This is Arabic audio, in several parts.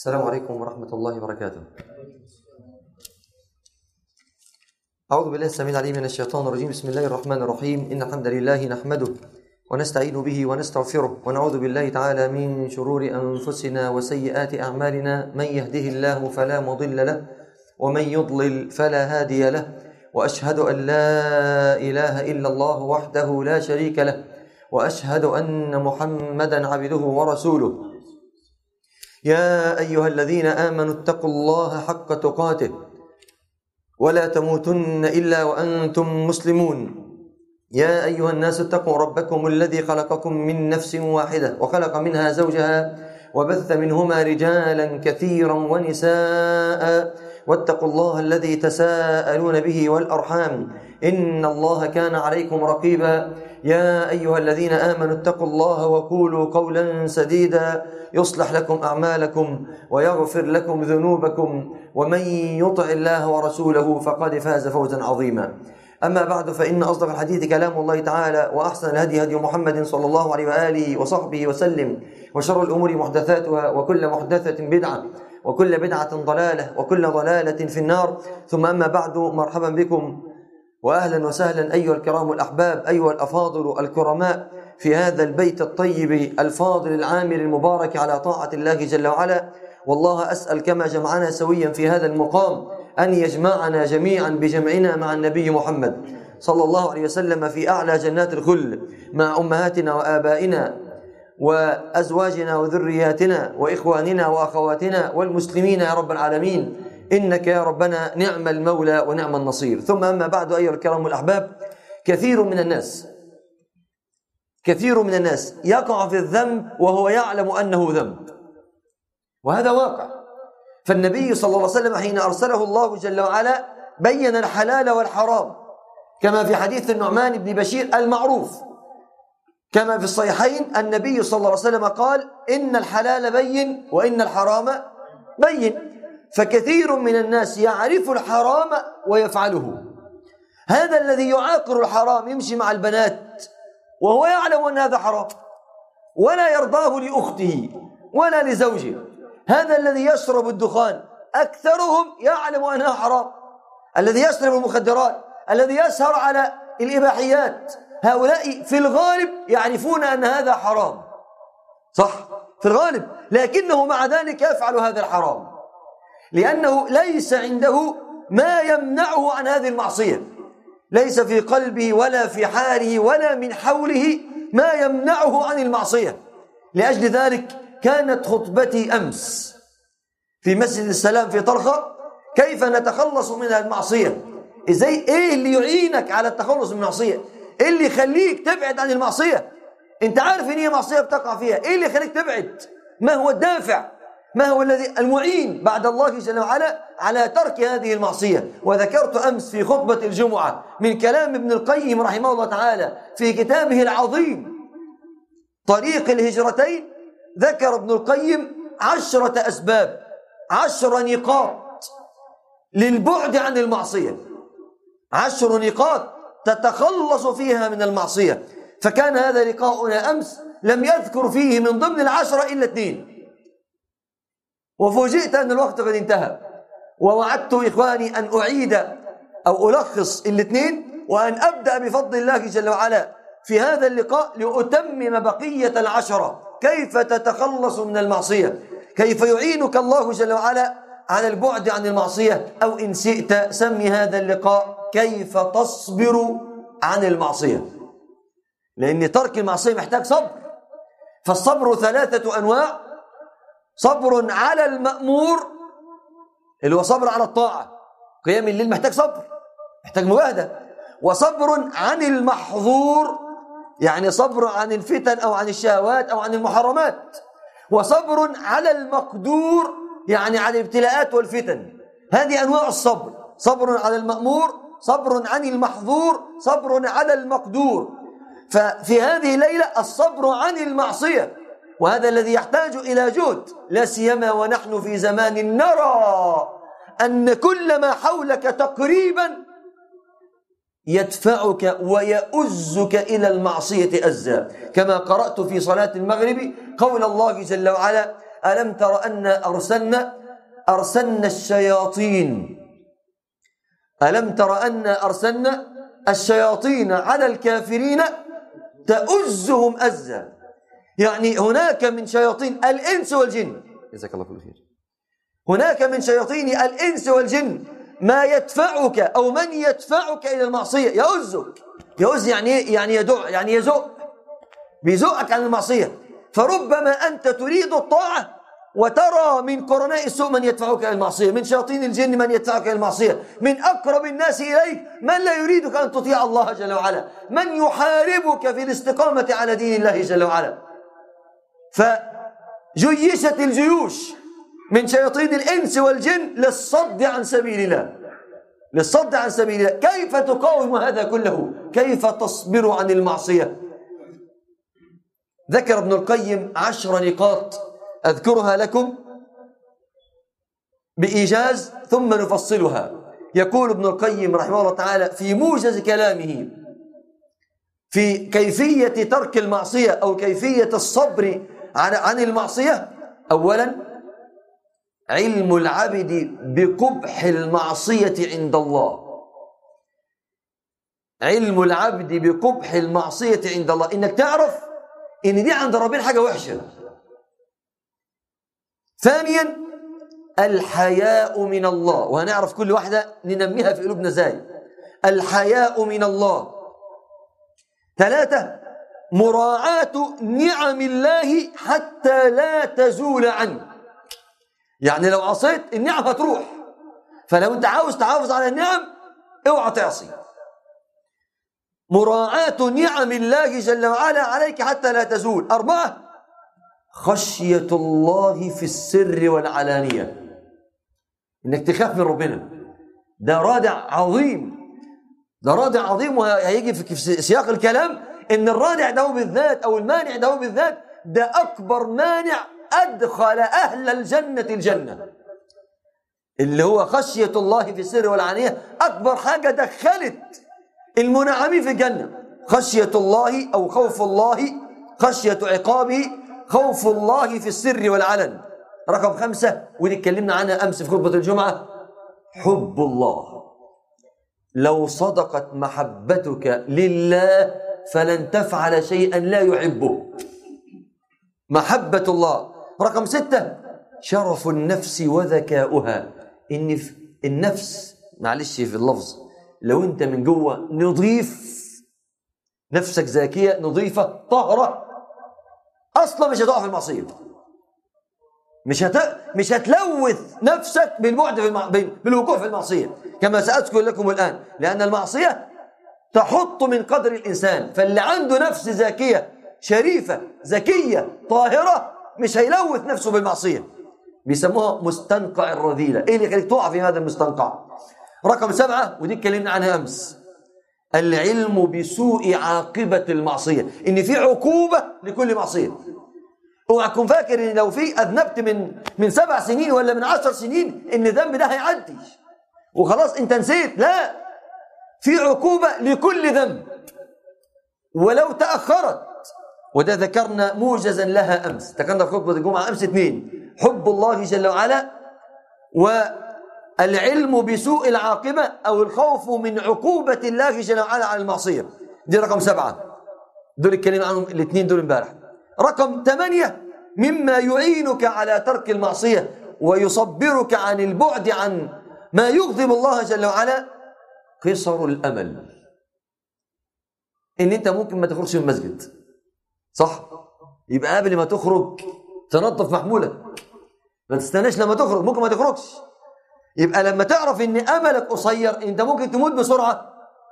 السلام عليكم ورحمة الله وبركاته. أعوذ بالله السميع العليم من الشيطان الرجيم. بسم الله الرحمن الرحيم. إن الحمد لله نحمده ونستعين به ونستغفره ونعوذ بالله تعالى من شرور أنفسنا وسيئات أعمالنا. من يهده الله فلا مضل له ومن يضلل فلا هادي له، وأشهد أن لا إله إلا الله وحده لا شريك له، وأشهد أن محمدا عبده ورسوله. يا أيها الذين آمنوا اتقوا الله حق تقاته ولا تموتن إلا وأنتم مسلمون. يا أيها الناس اتقوا ربكم الذي خلقكم من نفس واحدة وخلق منها زوجها وبث منهما رجالا كثيرا ونساء، واتقوا الله الذي تساءلون به والأرحام إن الله كان عليكم رقيبا. يا أيها الذين آمنوا اتقوا الله وقولوا قولا سديدا يصلح لكم أعمالكم ويغفر لكم ذنوبكم، ومن يطع الله ورسوله فقد فاز فوزا عظيما. أما بعد، فإن أصدق الحديث كلام الله تعالى، وأحسن الهدي هدي محمد صلى الله عليه وآله وصحبه وسلم، وشر الأمور محدثاتها، وكل محدثة بدعة، وكل بدعة ضلالة، وكل ضلالة في النار. ثم أما بعد، مرحبا بكم وأهلا وسهلا أيها الكرام الأحباب، أيها الأفاضل الكرماء، في هذا البيت الطيب الفاضل العامر المبارك على طاعة الله جل وعلا. والله أسأل كما جمعنا سويا في هذا المقام أن يجمعنا جميعا بجمعنا مع النبي محمد صلى الله عليه وسلم في أعلى جنات الخلد مع أمهاتنا وآبائنا وأزواجنا وذرياتنا وإخواننا وأخواتنا والمسلمين يا رب العالمين، إنك يا ربنا نعم المولى ونعم النصير. ثم أما بعد، أيها الكرام الأحباب، كثير من الناس يقع في الذنب وهو يعلم أنه ذنب، وهذا واقع. فالنبي صلى الله عليه وسلم حين أرسله الله جل وعلا بين الحلال والحرام، كما في حديث النعمان بن بشير المعروف، كما في الصحيحين النبي صلى الله عليه وسلم قال: إن الحلال بين وإن الحرام بين. فكثير من الناس يعرف الحرام ويفعله. هذا الذي يعاقر الحرام يمشي مع البنات وهو يعلم أن هذا حرام ولا يرضاه لأخته ولا لزوجه. هذا الذي يشرب الدخان أكثرهم يعلم أنها حرام. الذي يشرب المخدرات، الذي يسهر على الإباحيات، هؤلاء في الغالب يعرفون أن هذا حرام، صح؟ في الغالب، لكنه مع ذلك يفعل هذا الحرام لأنه ليس عنده ما يمنعه عن هذه المعصية، ليس في قلبه ولا في حاله ولا من حوله ما يمنعه عن المعصية. لأجل ذلك كانت خطبتي أمس في مسجد السلام في طرخة كيف نتخلص من المعصية. إيه اللي يعينك على التخلص من المعصية؟ إيه اللي يخليك تبعد عن المعصية؟ أنت عارف إن هي معصية بتقع فيها، إيه اللي يخليك تبعد؟ ما هو الدافع؟ ما هو الذي المعين بعد الله جل وعلا على ترك هذه المعصية؟ وذكرت أمس في خطبة الجمعة من كلام ابن القيم رحمه الله تعالى في كتابه العظيم طريق الهجرتين. ذكر ابن القيم 10 أسباب، 10 نقاط للبعد عن المعصية، 10 نقاط تتخلص فيها من المعصية. فكان هذا لقاؤنا أمس لم يذكر فيه من ضمن 10 إلا 2، وفوجئت أن الوقت قد انتهى. ووعدت إخواني أن أعيد أو ألخص 2 وأن أبدأ بفضل الله جل وعلا في هذا اللقاء لأتمم بقية 10. كيف تتخلص من المعصية؟ كيف يعينك الله جل وعلا على البعد عن المعصية؟ أو إن شئت سمي هذا اللقاء كيف تصبر عن المعصية، لأن ترك المعصية محتاج صبر. فالصبر 3 أنواع: صبر على المأمور اللي هو صبر على الطاعة، قيام الليل محتاج صبر، محتاج مجاهدة. وصبر عن المحظور، يعني صبر عن الفتن أو عن الشهوات أو عن المحرمات. وصبر على المقدور، يعني على الابتلاءات والفتن. هذه أنواع الصبر: صبر على المأمور، صبر عن المحظور، صبر على المقدور. ففي هذه الليلة الصبر عن المعصية، وهذا الذي يحتاج إلى جهد، لا سيما ونحن في زمان نرى أن كل ما حولك تقريبا يدفعك ويؤزك إلى المعصية أزا، كما قرأت في صلاة المغرب قول الله جل وعلا: ألم تر أن أرسلنا الشياطين، ألم تر أن أرسلنا الشياطين على الكافرين تؤزهم أزا. يعني هناك من شياطين الإنس والجن، جزاك الله كل خير، هناك من شياطين الإنس والجن ما يدفعك أو من يدفعك إلى المعصية، يؤزك. يؤز يعني إيه؟ يعني يدع، يعني يزق، بيزقك عن المعصية. فربما أنت تريد الطاعة وترى من قرناء السوء من يدفعك إلى المعصية، من شياطين الجن من يدفعك إلى المعصية، من أقرب الناس إليك من لا يريدك أن تطيع الله جل وعلا، من يحاربك في الاستقامة على دين الله جل وعلا. فجيشت الجيوش من شياطين الإنس والجن للصد عن سبيل الله، للصد عن سبيل الله. كيف تقاوم هذا كله؟ كيف تصبر عن المعصية؟ ذكر ابن القيم 10 نقاط أذكرها لكم بإيجاز ثم نفصلها. يقول ابن القيم رحمه الله تعالى في موجز كلامه في كيفية ترك المعصية أو كيفية الصبر عن المعصية: أولا، علم العبد بقبح المعصية عند الله. علم العبد بقبح المعصية عند الله، إنك تعرف إن دي عند ربنا حاجة وحشة. ثانيا، الحياء من الله، وهنعرف كل واحدة ننميها في قلوبنا ازاي. الحياء من الله. ثلاثة، مراعاة نعم الله حتى لا تزول عنه. يعني لو عصيت النعم هتروح، فلو انت عاوز تحافظ على النعم اوعى تعصي. مراعاة نعم الله جل وعلا عليك حتى لا تزول. أربعة، خشية الله في السر والعلانية، انك تخاف من ربنا. ده رادع عظيم، ده رادع عظيم، وهيجي في سياق الكلام ان الرادع ده بالذات او المانع ده بالذات ده اكبر مانع ادخل اهل الجنة اللي هو خشية الله في السر والعلانية. اكبر حاجة دخلت المنعمين في الجنة خشية الله او خوف الله، خشية عقابه، خوف الله في السر والعلن. رقم 5 ودي اتكلمنا عنها امس في خطبة الجمعة: حب الله. لو صدقت محبتك لله فلن تفعل شيئا لا يحبه، محبة الله. رقم 6 شرف النفس وذكاؤها. ان النفس، معلش في اللفظ، لو انت من جوه نظيف، نفسك زاكية نظيفة طاهرة، اصلا مش هتقع في المعصية، مش هتلوث نفسك بالبعد بالوقوع في المعصية كما سأذكر لكم الآن، لأن المعصية تحط من قدر الإنسان. فاللي عنده نفس زاكية شريفة زكية طاهرة مش هيلوث نفسه بالمعصية. بيسموها مستنقع الرذيلة. إيه اللي يخليك تقع في هذا المستنقع؟ رقم 7 ودي اتكلمنا عنها أمس: العلم بسوء عاقبة المعصية، إن في عقوبة لكل معصية. اوعى تكون فاكر ان لو في اذنبت من 7 سنين ولا من 10 سنين ان الذنب ده هيعدي وخلاص انت نسيت. لا، في عقوبة لكل ذنب ولو تأخرت، وده ذكرنا موجزا لها امس، ذكرنا في خطبة الجمعة امس 2: حب الله جل وعلا، والعلم بسوء العاقبة او الخوف من عقوبة الله جل وعلا على المعصية. دي رقم 7، دول اتكلمنا عنهم الاثنين دول امبارح. رقم 8 مما يعينك على ترك المعصية ويصبرك عن البعد عن ما يغضب الله جل وعلا: قصر الأمل. إن أنت ممكن ما تخرجش من المسجد، صح؟ يبقى قبل ما تخرج تنظف محمولك، ما تستناش لما تخرج، ممكن ما تخرجش. يبقى لما تعرف إن أملك قصير أنت ممكن تموت بسرعة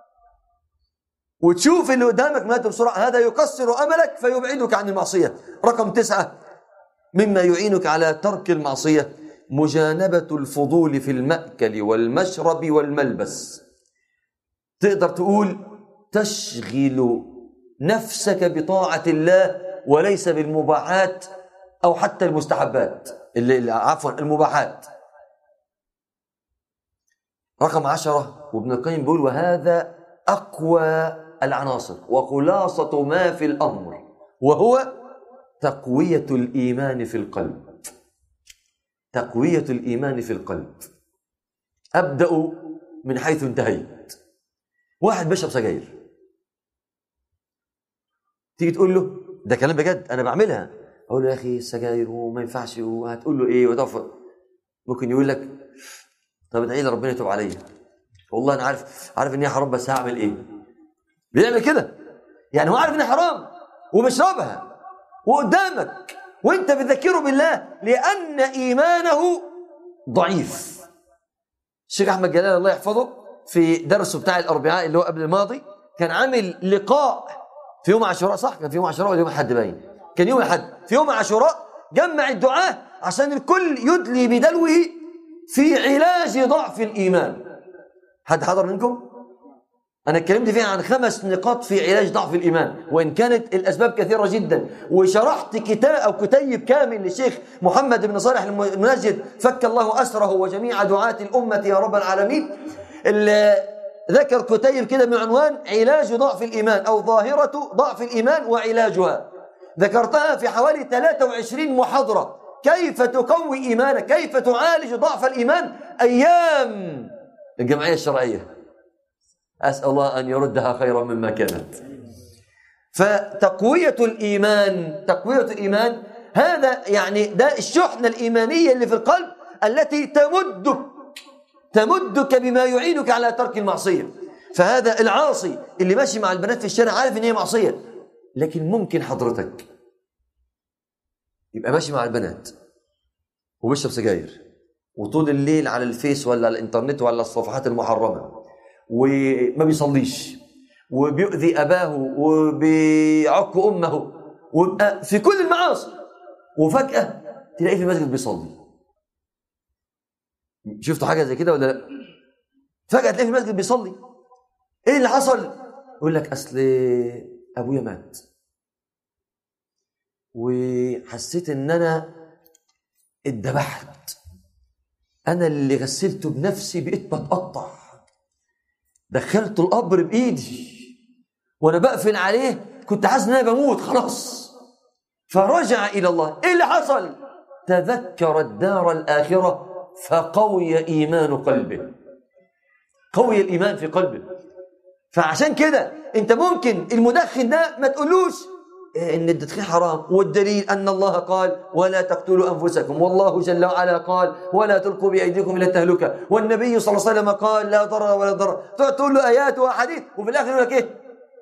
وتشوف اللي قدامك مات بسرعة، هذا يقصر أملك فيبعدك عن المعصية. رقم 9 مما يعينك على ترك المعصية: مجانبة الفضول في المأكل والمشرب والملبس. تقدر تقول تشغل نفسك بطاعة الله وليس بالمباحات أو حتى المستحبات، المباحات. رقم 10 وابن القيم بيقول: وهذا أقوى العناصر وخلاصة ما في الأمر، وهو تقوية الإيمان في القلب. تقوية الإيمان في القلب. أبدأ من حيث انتهيت. واحد بيشرب سجاير، تيجي تقول له، ده كلام بجد أنا بعملها، أقول له يا أخي السجاير وما ينفعش، وهتقول له إيه وتوفى. ممكن يقول لك طب ادعي لي ربنا يتوب عليا، والله أنا عارف إن هي حرام بس هعمل إيه. بيعمل كده، يعني هو عارف إن حرام وبيشربها وقدامك وانت بتذكره بالله لأن إيمانه ضعيف. الشيخ أحمد جلال الله يحفظه في درسه بتاع الأربعاء اللي هو قبل الماضي كان عامل لقاء في يوم عاشوراء، صح؟ كان في يوم عاشوراء ولا يوم الأحد باين؟ كان يوم الأحد. في يوم عاشوراء جمع الدعاة عشان الكل يدلي بدلوه في علاج ضعف الإيمان. حد حضر منكم؟ أنا اتكلمت فيها عن 5 نقاط في علاج ضعف الإيمان، وإن كانت الأسباب كثيرة جدا، وشرحت كتاب أو كتيب كامل للشيخ محمد بن صالح المنجد فك الله أسره وجميع دعاة الأمة يا رب العالمين، اللي ذكر كتيب كده بعنوان علاج ضعف الإيمان أو ظاهرة ضعف الإيمان وعلاجها. ذكرتها في حوالي 23 محاضرة، كيف تقوي إيمانك، كيف تعالج ضعف الإيمان أيام الجمعية الشرعية. أسأل الله أن يردها خيرا مما كانت. فتقوية الإيمان هذا يعني ده الشحنة الإيمانية اللي في القلب التي تمدك بما يعينك على ترك المعصية. فهذا العاصي اللي ماشي مع البنات في الشارع عارف إن هي معصية، لكن ممكن حضرتك يبقى ماشي مع البنات وبيشرب سجاير وطول الليل على الفيس ولا على الإنترنت ولا الصفحات المحرمة، وما بيصليش وبيؤذي أباه وبيعق أمه ويبقى في كل المعاصي، وفجأة تلاقيه في المسجد بيصلي. شفتوا حاجة زي كده ولا لا؟ فجأة تلاقيه في المسجد بيصلي. إيه اللي حصل؟ يقول لك أصل أبويا مات وحسيت إن أنا اتذبحت، أنا اللي غسلته بنفسي، بقيت بتقطع، دخلت القبر بإيدي وأنا بقفل عليه كنت حاسس إن أنا بموت خلاص. فرجع إلى الله. إيه اللي حصل؟ تذكر الدار الآخرة فقوي إيمان قلبه، قوي الإيمان في قلبه. فعشان كده أنت ممكن المدخن ده ما تقولوش إن التدخين حرام، والدليل أن الله قال ولا تقتلوا أنفسكم، والله جل وعلا قال ولا تلقوا بأيديكم إلى التهلكة، والنبي صلى الله عليه وسلم قال لا ضرر ولا ضرر. تقول له آيات وأحاديث وفي الآخر يقول لك إيه؟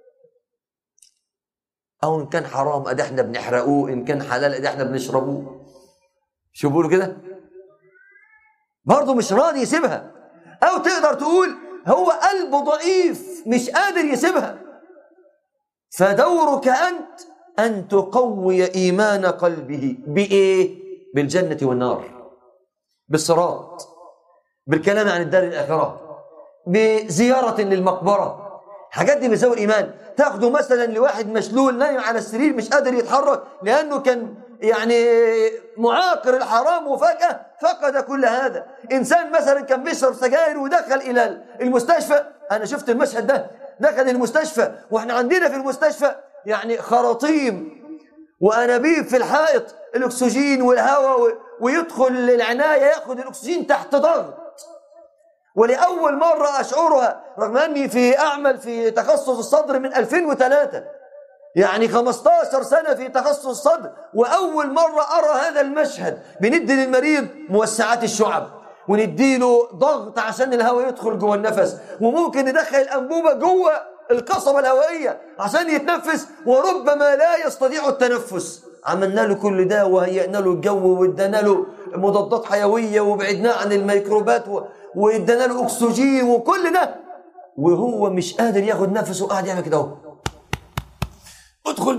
أو إن كان حرام أدي إحنا بنحرقوه، إن كان حلال أدي إحنا بنشربوه. شو بيقولوا كده؟ برضه مش راضي يسيبها. أو تقدر تقول هو قلبه ضعيف مش قادر يسيبها. فدورك أنت أن تقوي إيمان قلبه بإيه؟ بالجنة والنار، بالصراط، بالكلام عن الدار الآخرة، بزيارة للمقبرة. حاجات دي بتزود الإيمان. تاخده مثلا لواحد مشلول نايم على السرير مش قادر يتحرك لأنه كان يعني معاقر الحرام وفجأة فقد كل هذا. إنسان مثلا كان بيشرب سجاير ودخل إلى المستشفى، أنا شفت المشهد ده، دخل المستشفى وإحنا عندنا في المستشفى يعني خراطيم وأنابيب في الحائط الأكسجين والهواء، ويدخل العناية يأخذ الأكسجين تحت ضغط. ولأول مرة أشعرها رغم أني أعمل في تخصص الصدر من 2003، يعني 15 سنة في تخصص الصدر، وأول مرة أرى هذا المشهد. بندي للمريض موسعات الشعب ونديله ضغط عشان الهواء يدخل جوه النفس، وممكن ندخل الأنبوبة جوه القصبة الهوائية عشان يتنفس، وربما لا يستطيع التنفس. عملنا له كل ده وهيئنا له الجو وادانا له مضادات حيوية وبعدناه عن الميكروبات وادانا له أكسجين وكل ده، وهو مش قادر ياخد نفسه وقاعد يعمل كده اهو. ادخل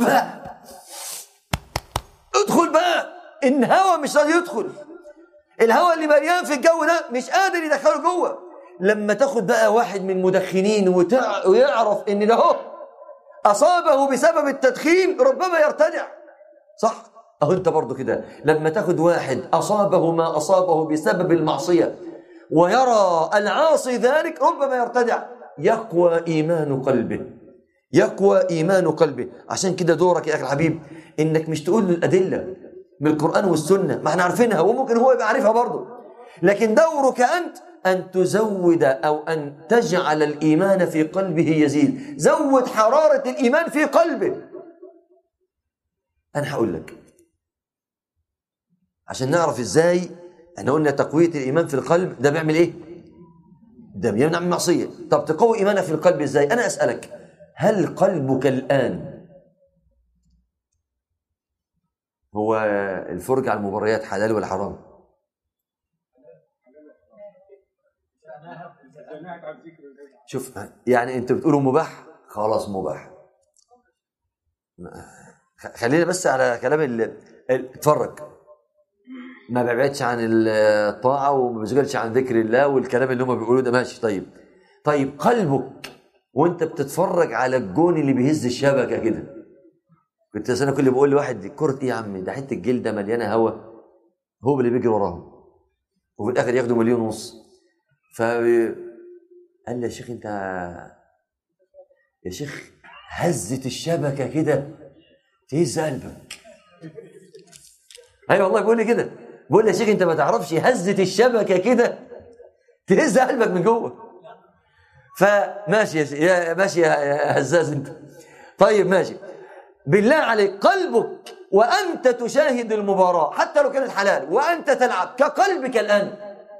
بقى الهواء مش راضي يدخل، الهواء اللي مليان في الجو ده مش قادر يدخله جوه. لما تاخد بقى واحد من المدخنين ويعرف ان ده هو اصابه بسبب التدخين ربما يرتدع، صح؟ اهو انت برضو كده لما تاخد واحد اصابه ما اصابه بسبب المعصيه ويرى العاصي ذلك ربما يرتدع. يقوى ايمان قلبه. عشان كده دورك يا اخي الحبيب انك مش تقول له الادله، من القرآن والسنة، ما احنا عارفينها وممكن هو يبقى عارفها برضه، لكن دورك أنت أن تزود أو أن تجعل الإيمان في قلبه يزيد. زود حرارة الإيمان في قلبه. أنا هقول لك عشان نعرف إزاي. احنا قلنا تقوية الإيمان في القلب ده بيعمل إيه؟ ده بيمنع من المعصية. طب تقوي إيمانك في القلب إزاي؟ أنا أسألك، هل قلبك الآن هو الفرجة على المباريات حلال ولا حرام؟ شوف يعني انت بتقولوا مباح، خلاص مباح. خلينا بس على كلام اتفرج، ما بيبعدش عن الطاعة وما بيشغلش عن ذكر الله والكلام اللي هم بيقولوه ده ماشي. طيب قلبك وانت بتتفرج على الجون اللي بيهز الشبكة كده، كنت سنة كل بقول لواحد دي كرة ايه يا عم، ده حته الجلده مليانه هوا، هو اللي بيجري وراهم وفي الاخر ياخدوا 1.5 مليون. قال لي يا شيخ انت يا شيخ هزت الشبكه كده تهز قلبك. ايوه والله بيقول لي كده، بيقول لي يا شيخ انت ما تعرفش هزت الشبكه كده تهز قلبك من جوه. فماشي ماشي يا هزاز انت. طيب ماشي، بالله عليك قلبك وأنت تشاهد المباراة حتى لو كانت حلال وأنت تلعب كقلبك الآن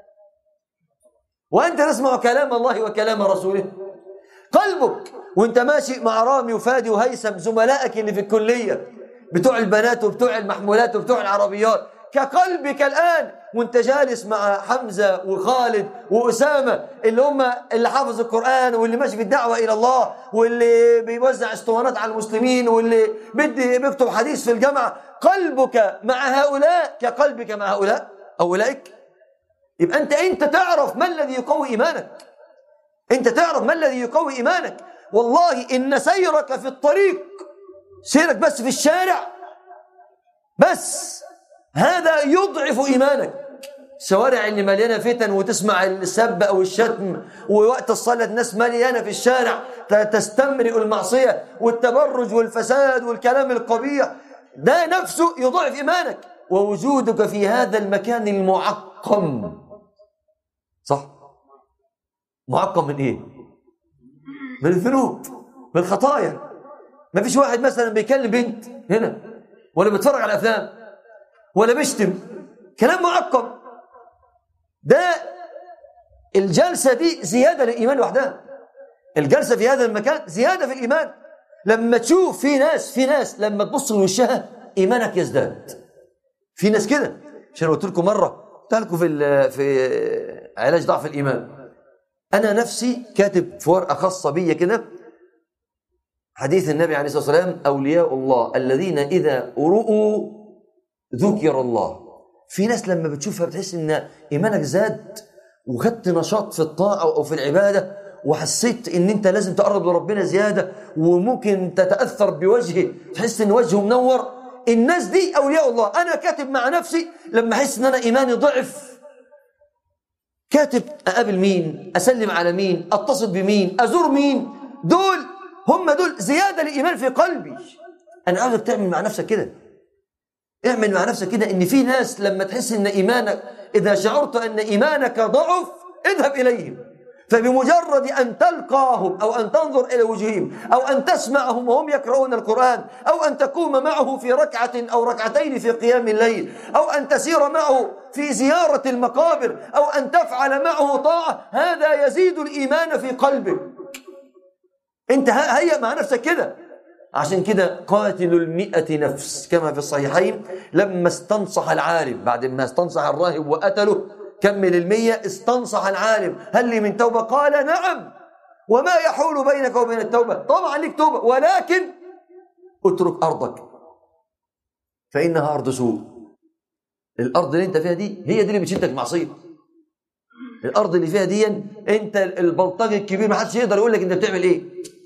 وأنت تسمع كلام الله وكلام رسوله، قلبك وأنت ماشي مع رامي وفادي وهيثم زملائك اللي في الكلية بتوع البنات وبتوع المحمولات وبتوع العربيات، كقلبك الآن وانت جالس مع حمزة وخالد وأسامة اللي حافظ القرآن واللي ماشي في الدعوة إلى الله واللي بيوزع اسطوانات على المسلمين واللي بيكتب حديث في الجامعة، قلبك مع هؤلاء كقلبك مع هؤلاء أولئك. يبقى أنت تعرف ما الذي يقوي إيمانك. أنت تعرف ما الذي يقوي إيمانك. والله إن سيرك في الطريق، سيرك بس في الشارع بس، هذا يضعف إيمانك. الشوارع اللي مليانة فتن وتسمع السب أو الشتم، ووقت الصلاة الناس مليانة في الشارع تستمرئ المعصية والتبرج والفساد والكلام القبيح، ده نفسه يضعف إيمانك. ووجودك في هذا المكان المعقم، صح؟ معقم من إيه؟ من الذنوب، من الخطايا. ما فيش واحد مثلا بيكلم بنت هنا ولا بيتفرج على أفلام ولا بيشتم، كلام معقم. ده الجلسة دي زيادة للإيمان وحدها. الجلسة في هذا المكان زيادة في الإيمان. لما تشوف في ناس لما تبص لوشها إيمانك يزداد. في ناس كده، عشان قلت لكم مرة، قلت لكم في علاج ضعف الإيمان، أنا نفسي كاتب في ورقة خاصة بي كده حديث النبي عليه الصلاة والسلام: أولياء الله الذين إذا رؤوا ذكر الله. في ناس لما بتشوفها بتحس إن إيمانك زاد وخدت نشاط في الطاعة أو في العبادة وحسيت إن أنت لازم تقرب لربنا زيادة وممكن تتأثر بوجهه، تحس إن وجهه منور. الناس دي أولياء الله. أنا كاتب مع نفسي لما أحس إن أنا إيماني ضعف، كاتب أقابل مين، أسلم على مين، أتصل بمين، أزور مين، هم دول زيادة للإيمان في قلبي. أنا عاوزك تعمل مع نفسك كده. اعمل مع نفسك كده إن في ناس لما تحس إن إيمانك، إذا شعرت أن إيمانك ضعف اذهب إليهم، فبمجرد أن تلقاهم أو أن تنظر إلى وجههم أو أن تسمعهم وهم يقرؤون القرآن أو أن تقوم معه في ركعة أو ركعتين في قيام الليل أو أن تسير معه في زيارة المقابر أو أن تفعل معه طاعة، هذا يزيد الإيمان في قلبك. أنت هيأ مع نفسك كده. عشان كده قاتل 100 نفس كما في الصحيحين، لما استنصح العالم بعد ما استنصح الراهب وقتله، كمل 100 استنصح العالم: هل لي من توبة؟ قال: نعم. وما يحول بينك وبين التوبة؟ طبعا لك توبة، ولكن اترك أرضك فإنها أرض سوء. الأرض اللي انت فيها دي هي دي اللي بتشدك معصية. الأرض اللي فيها دي انت البلطجي الكبير ما حدش يقدر يقول لك انت بتعمل ايه،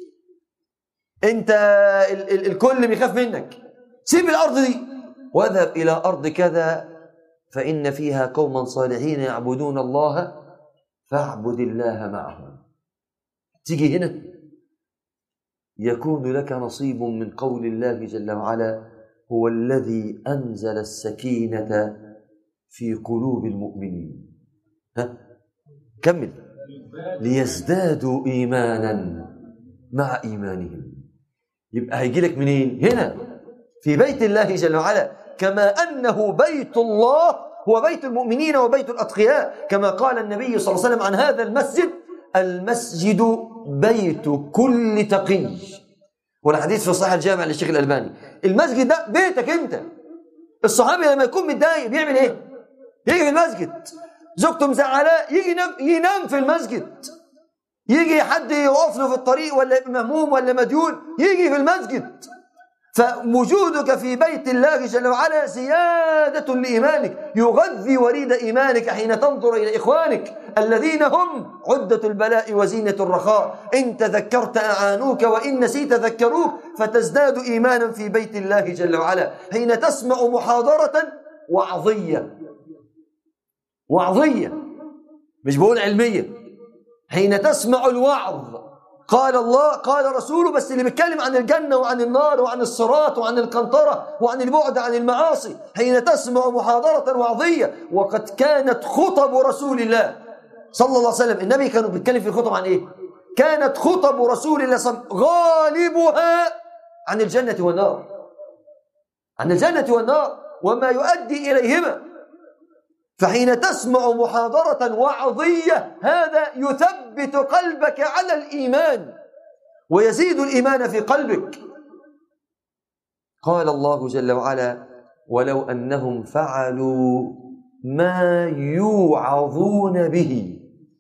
انت الكل بيخاف منك. سيب الأرض دي واذهب إلى أرض كذا فإن فيها قوما صالحين يعبدون الله فاعبد الله معهم. تيجي هنا يكون لك نصيب من قول الله جل وعلا: هو الذي أنزل السكينة في قلوب المؤمنين. كمل. ليزدادوا إيمانا مع إيمانهم. يبقى هيجي لك منين؟ هنا في بيت الله جل وعلا، كما أنه بيت الله هو بيت المؤمنين وبيت الأتقياء، كما قال النبي صلى الله عليه وسلم عن هذا المسجد: المسجد بيت كل تقي. والحديث في صحيح الجامع للشيخ الألباني. المسجد ده بيتك أنت. الصحابي لما يكون متضايق بيعمل إيه؟ يجي في المسجد. زوجته مزعلاه يجي ينام في المسجد. يجي حد يوقف له في الطريق ولا مهموم ولا مديون يجي في المسجد. فوجودك في بيت الله جل وعلا زيادة لإيمانك، يغذي وريد إيمانك حين تنظر إلى إخوانك الذين هم عدة البلاء وزينة الرخاء. إن تذكرت أعانوك وإن نسيت ذكروك، فتزداد إيمانا في بيت الله جل وعلا. حين تسمع محاضرة وعظية مش بقول علمية، حين تسمع الوعظ قال الله قال رسوله، بس اللي بيتكلم عن الجنة وعن النار وعن الصراط وعن القنطرة وعن البعد عن المعاصي، حين تسمع محاضرة وعظية. وقد كانت خطب رسول الله صلى الله عليه وسلم، النبي كانوا بيتكلم في الخطب عن ايه؟ كانت خطب رسول الله صلى الله عليه وسلم غالبها عن الجنة والنار، عن الجنة والنار وما يؤدي إليهما. فحين تسمع محاضرة وعظية هذا يثبت قلبك على الإيمان ويزيد الإيمان في قلبك. قال الله جل وعلا: ولو أنهم فعلوا ما يوعظون به.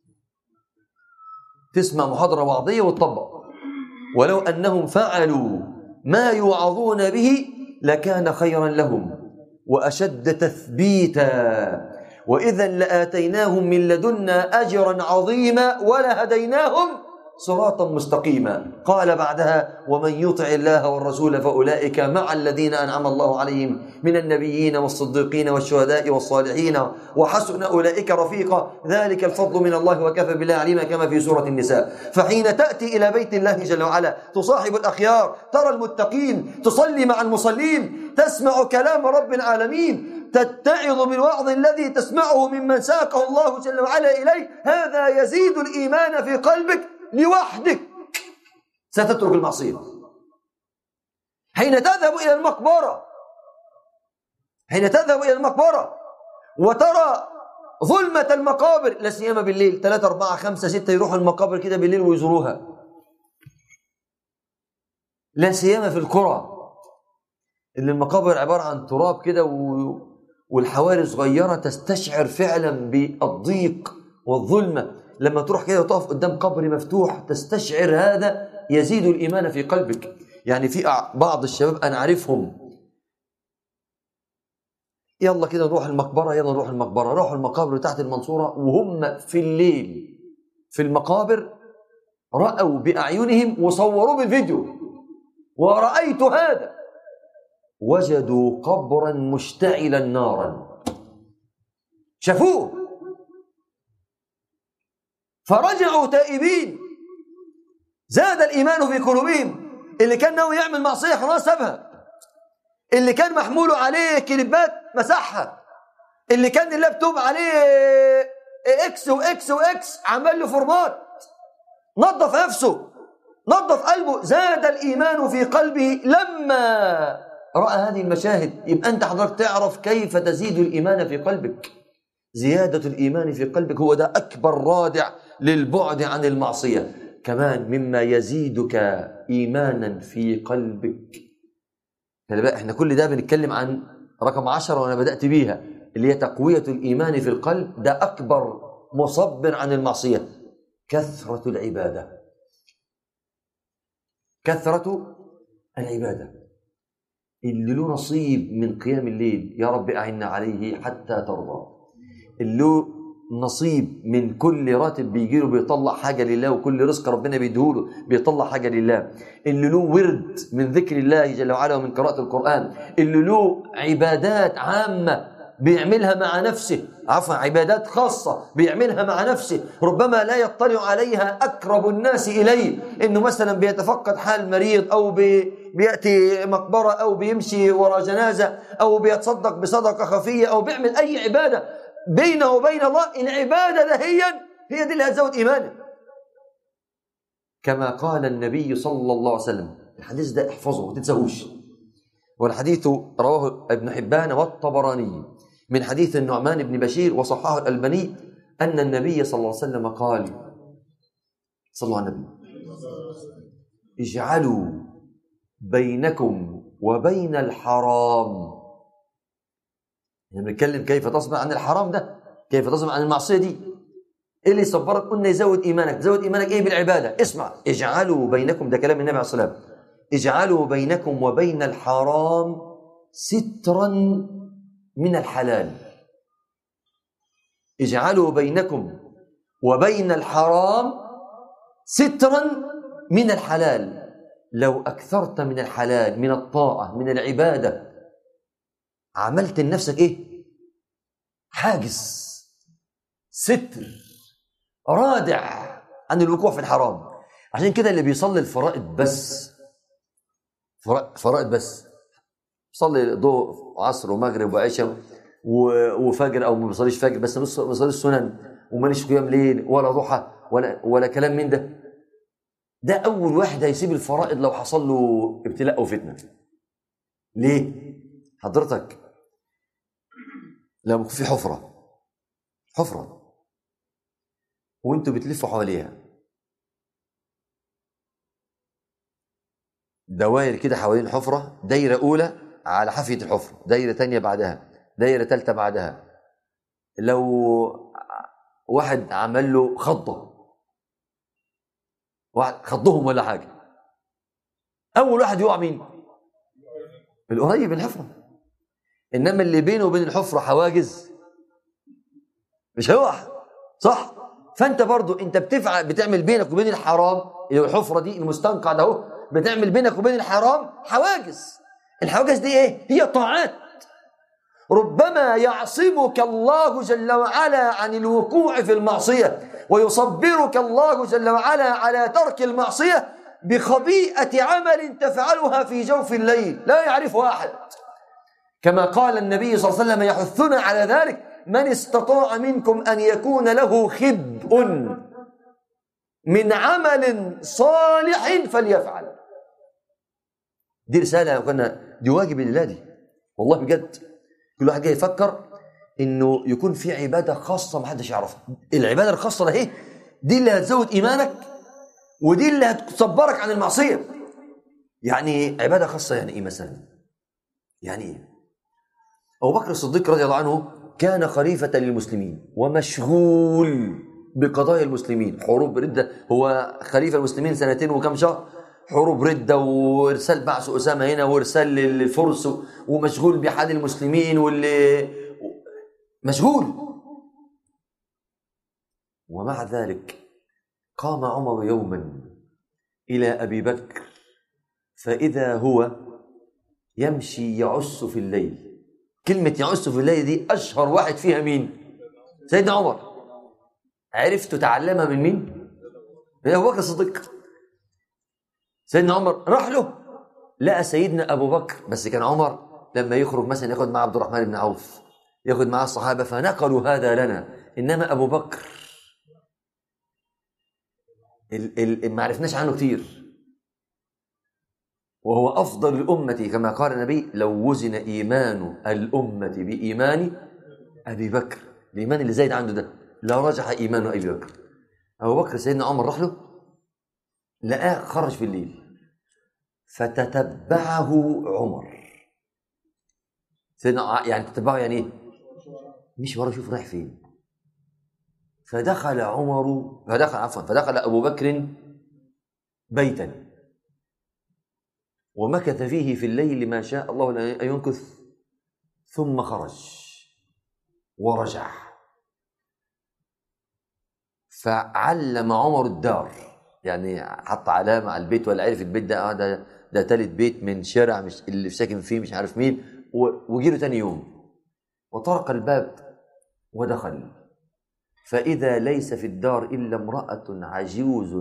تسمع محاضرة وعظية وتطبق. ولو أنهم فعلوا ما يوعظون به لكان خيرا لهم وأشد تثبيتا، وإذا لآتيناهم من لدنا أجرا عظيما ولهديناهم صراطا مستقيما. قال بعدها: ومن يطع الله والرسول فأولئك مع الذين أنعم الله عليهم من النبيين والصديقين والشهداء والصالحين وحسن أولئك رفيقا، ذلك الفضل من الله وكفى بالله عليما، كما في سورة النساء. فحين تأتي إلى بيت الله جل وعلا تصاحب الأخيار، ترى المتقين، تصلي مع المصلين، تسمع كلام رب العالمين، تتعظ بالوعظ الذي تسمعه ممن ساقه الله جل وعلا إليه، هذا يزيد الإيمان في قلبك. لوحدك ستترك المعصية. حين تذهب إلى المقبرة وترى ظلمة المقابر، لا سيما بالليل، 3 4 5 6 يروحوا المقابر كده بالليل ويزوروها، لا سيما في القرى اللي المقابر عبارة عن تراب كده والحواري صغيرة، تستشعر فعلا بالضيق والظلمة. لما تروح كده وتقف قدام قبر مفتوح تستشعر هذا، يزيد الإيمان في قلبك. يعني في بعض الشباب أنا عارفهم، يلا كده نروح المقبرة، روحوا المقابر تحت المنصورة، وهم في الليل في المقابر رأوا بأعينهم وصوروا بالفيديو، ورأيت هذا، وجدوا قبرا مشتعلا نارا، شافوه فرجعوا تائبين، زاد الإيمان في قلوبهم. اللي كان ناوي يعمل معصية خلاص سابها، اللي كان محمول عليه كليبات مسحها، اللي كان اللابتوب عليه اكس واكس واكس عمل له فورمات، نظف نفسه، نظف قلبه، زاد الإيمان في قلبه لما رأى هذه المشاهد. يبقى أنت حضرتك تعرف كيف تزيد الإيمان في قلبك. زيادة الإيمان في قلبك هو ده أكبر رادع للبعد عن المعصية. كمان مما يزيدك إيمانا في قلبك، احنا كل ده بنتكلم عن رقم 10 وأنا بدأت بيها، اللي هي تقوية الإيمان في القلب. ده أكبر مصبر عن المعصية، كثرة العبادة. كثرة العبادة، اللي له نصيب من قيام الليل يا رب أعنا عليه حتى ترضى، اللي له نصيب من كل راتب بيجيله بيطلع حاجة لله، وكل رزق ربنا بيديهوله بيطلع حاجة لله، اللي له ورد من ذكر الله جل وعلا ومن قراءة القرآن، اللي له عبادات عامة بيعملها مع نفسه، عفوا عبادات خاصة بيعملها مع نفسه، ربما لا يطلع عليها أقرب الناس إليه، إنه مثلا بيتفقد حال مريض، أو بيأتي مقبرة، أو بيمشي وراء جنازة، أو بيتصدق بصدقة خفية، أو بيعمل أي عبادة بينه وبين الله. العبادة دهيا هي دي اللي هتزود إيمانه، كما قال النبي صلى الله عليه وسلم. الحديث ده احفظه وما تنساهوش، والحديث رواه ابن حبان والطبراني من حديث النعمان بن بشير وصححه الألباني أن النبي صلى الله عليه وسلم قال، صلى الله عليه وسلم: اجعلوا بينكم وبين الحرام. يعني بنتكلم كيف تصنع عن الحرام ده، كيف تصنع عن المعصية دي. إيه اللي يصبرك؟ قلنا يزود إيمانك. زود إيمانك إيه؟ بالعبادة. اسمع: اجعلوا بينكم، ده كلام النبي عليه الصلاة والسلام، اجعلوا بينكم وبين الحرام سترا من الحلال. اجعلوا بينكم وبين الحرام سترا من الحلال. لو أكثرت من الحلال، من الطاعة، من العبادة، عملت لنفسك إيه؟ حاجز، ستر، رادع عن الوقوع في الحرام. عشان كده اللي بيصلي الفرائض بس، فرائض بس، صلي ضوء وعصر ومغرب وعشاء وفجر، او ما بيصليش فجر بس بيصلي السنن، وماليش قيام ليل ولا ضحى ولا كلام من ده، ده اول واحد هيسيب الفرائض لو حصل له ابتلاء او فتنه. ليه؟ حضرتك لو في حفره وانتوا بتلفوا حواليها دوائر كده حوالين الحفرة، دايرة أولى على حافية الحفرة، دايرة تانية بعدها، دايرة تالتة بعدها. لو واحد عمل له واحد خضهم ولا حاجة، أول واحد يقع مين؟ القريب من الحفرة. إنما اللي بينه وبين الحفرة حواجز مش هيقع، صح؟ فأنت برضو أنت بتعمل بينك وبين الحرام، الحفرة دي المستنقع ده اهو، بتعمل بينك وبين الحرام حواجز. الحواجز دي ايه؟ هي طاعات. ربما يعصمك الله جل وعلا عن الوقوع في المعصية، ويصبرك الله جل وعلا على ترك المعصية بخبيئة عمل تفعلها في جوف الليل لا يعرفها أحد، كما قال النبي صلى الله عليه وسلم يحثنا على ذلك: من استطاع منكم أن يكون له خبء من عمل صالح فليفعل. دي رسالة وكنا دي واجب لله دي، والله بجد. كل واحد جاي يفكر انه يكون في عبادة خاصة ما حدش يعرفها. العبادة الخاصة ده ايه؟ دي اللي هتزود ايمانك، ودي اللي هتصبرك عن المعصية. يعني عبادة خاصة يعني ايه مثلا؟ يعني ايه؟ أبو بكر الصديق رضي الله عنه كان خليفة للمسلمين ومشغول بقضايا المسلمين، حروب ردة، هو خليفة المسلمين 2 وكم شهر، حروب ردة وإرسال بعث أسامة هنا وإرسال للفرس، ومشغول بحال المسلمين واللي مشغول. ومع ذلك قام عمر يوما إلى أبي بكر فإذا هو يمشي يعس في الليل. كلمة يعس في الليل دي أشهر واحد فيها مين؟ سيدنا عمر. عرفت تعلمها من مين؟ من أبو بكر الصديق. سيدنا عمر راح له لقى سيدنا أبو بكر، بس كان عمر لما يخرج مثلا ياخد معه عبد الرحمن بن عوف، ياخد معه الصحابة فنقلوا هذا لنا. إنما أبو بكر ما عرفناش عنه كتير، وهو أفضل الأمة كما قال النبي: لو وزن إيمان الأمة بإيمان أبي بكر، الإيمان اللي زايد عنده ده لا رجح إيمان أبي بكر. أبو بكر سيدنا عمر راح له لقاه خرج في الليل فتتبعه عمر. سيدنا يعني تتبعه يعني إيه؟ مش ورا يشوف رايح فين. فدخل أبو بكر بيتا ومكث فيه في الليل ما شاء الله أن يمكث، ثم خرج ورجع. فعلم عمر الدار، يعني حط علامة على البيت، ولا عرف البيت ده تالت بيت من شارع مش اللي ساكن فيه مش عارف مين، وجيله تاني يوم وطرق الباب ودخل، فإذا ليس في الدار إلا امرأة عجوز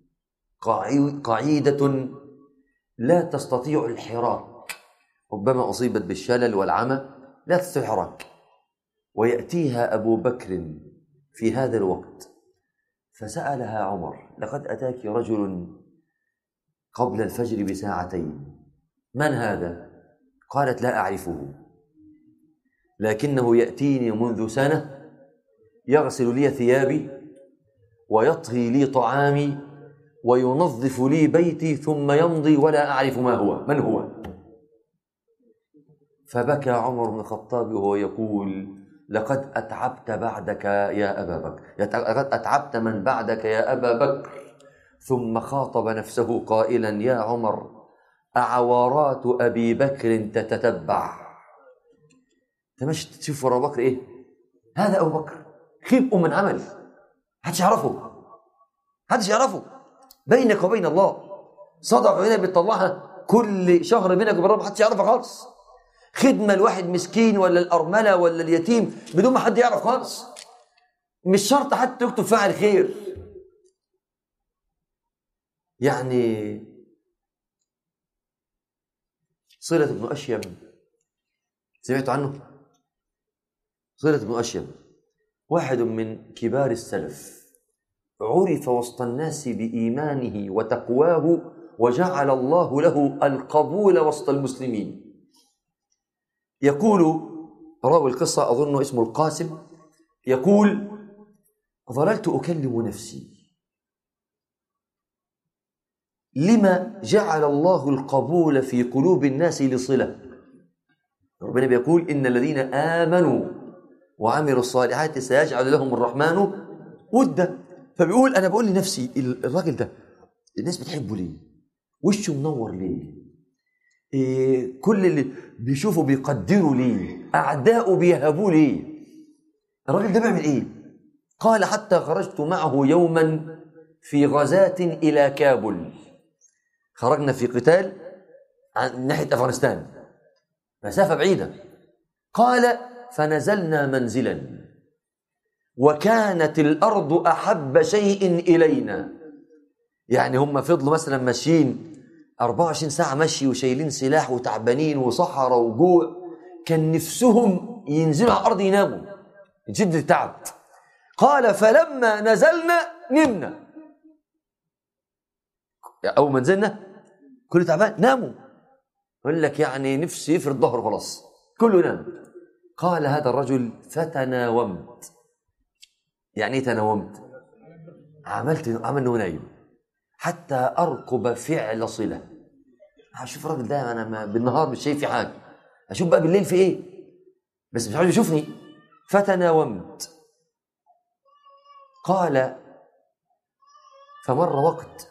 قعيدة لا تستطيع الحراك، ربما أصيبت بالشلل والعمى لا تستطيع الحراك، ويأتيها أبو بكر في هذا الوقت فسألها عمر: لقد أتاك رجل قبل الفجر بساعتين، من هذا؟ قالت: لا أعرفه، لكنه يأتيني منذ سنة يغسل لي ثيابي ويطهي لي طعامي وينظف لي بيتي ثم يمضي ولا أعرف من هو. فبكى عمر بن الخطاب وهو يقول: لقد أتعبت بعدك يا أبا بكر، لقد أتعبت من بعدك يا أبا بكر. ثم خاطب نفسه قائلا: يا عمر، أعورات أبي بكر تتتبع؟ تمشي تشوف ورا بكر إيه؟ هذا أبو بكر خيب من عمل، محدش يعرفه بينك وبين الله، صدقة هنا بتطلعها كل شهر بينك وبين ربك، محدش يعرفها خالص. خدمة الواحد مسكين ولا الأرملة ولا اليتيم بدون ما حد يعرف خالص، مش شرط حتى تكتب فاعل خير. يعني صلة بن أشيم، سمعتوا عنه؟ صلة بن أشيم واحد من كبار السلف، عرف وسط الناس بإيمانه وتقواه، وجعل الله له القبول وسط المسلمين. يقول راوي القصة، أظن اسمه القاسم، يقول: ظللت أكلم نفسي لما جعل الله القبول في قلوب الناس لصلة. ربنا بيقول: إن الذين آمنوا وعملوا الصالحات سيجعل لهم الرحمن ودا. فبيقول أنا بقول لنفسي الراجل ده الناس بتحبه ليه؟ وشه منور ليه؟ كل اللي بيشوفه بيقدروا ليه؟ أعداؤه بيهابوه ليه؟ الراجل ده بيعمل إيه؟ قال: حتى خرجت معه يوما في غزاة إلى كابل، خرجنا في قتال عن ناحية أفغانستان، مسافة بعيدة. قال: فنزلنا منزلا وكانت الأرض أحب شيء إلينا. يعني هم فضلوا مثلا ماشيين 24 ساعة مشي وشايلين سلاح وتعبانين وصحراء وجوع، كان نفسهم ينزلوا على الأرض يناموا من شدة التعب. قال: فلما نزلنا نمنا، أول ما نزلنا كل تعبان ناموا. يقول لك يعني نفسي يفرد ظهره خلاص كله نام. قال هذا الرجل: فتناومت. يعني ايه تناومت؟ عمل نايم حتى أرقب فعل صلة. هشوف الراجل ده، أنا بالنهار مش شايف في حاجة، أشوف بقى بالليل في إيه، بس مش عايز يشوفني. فتناومت. قال: فمر وقت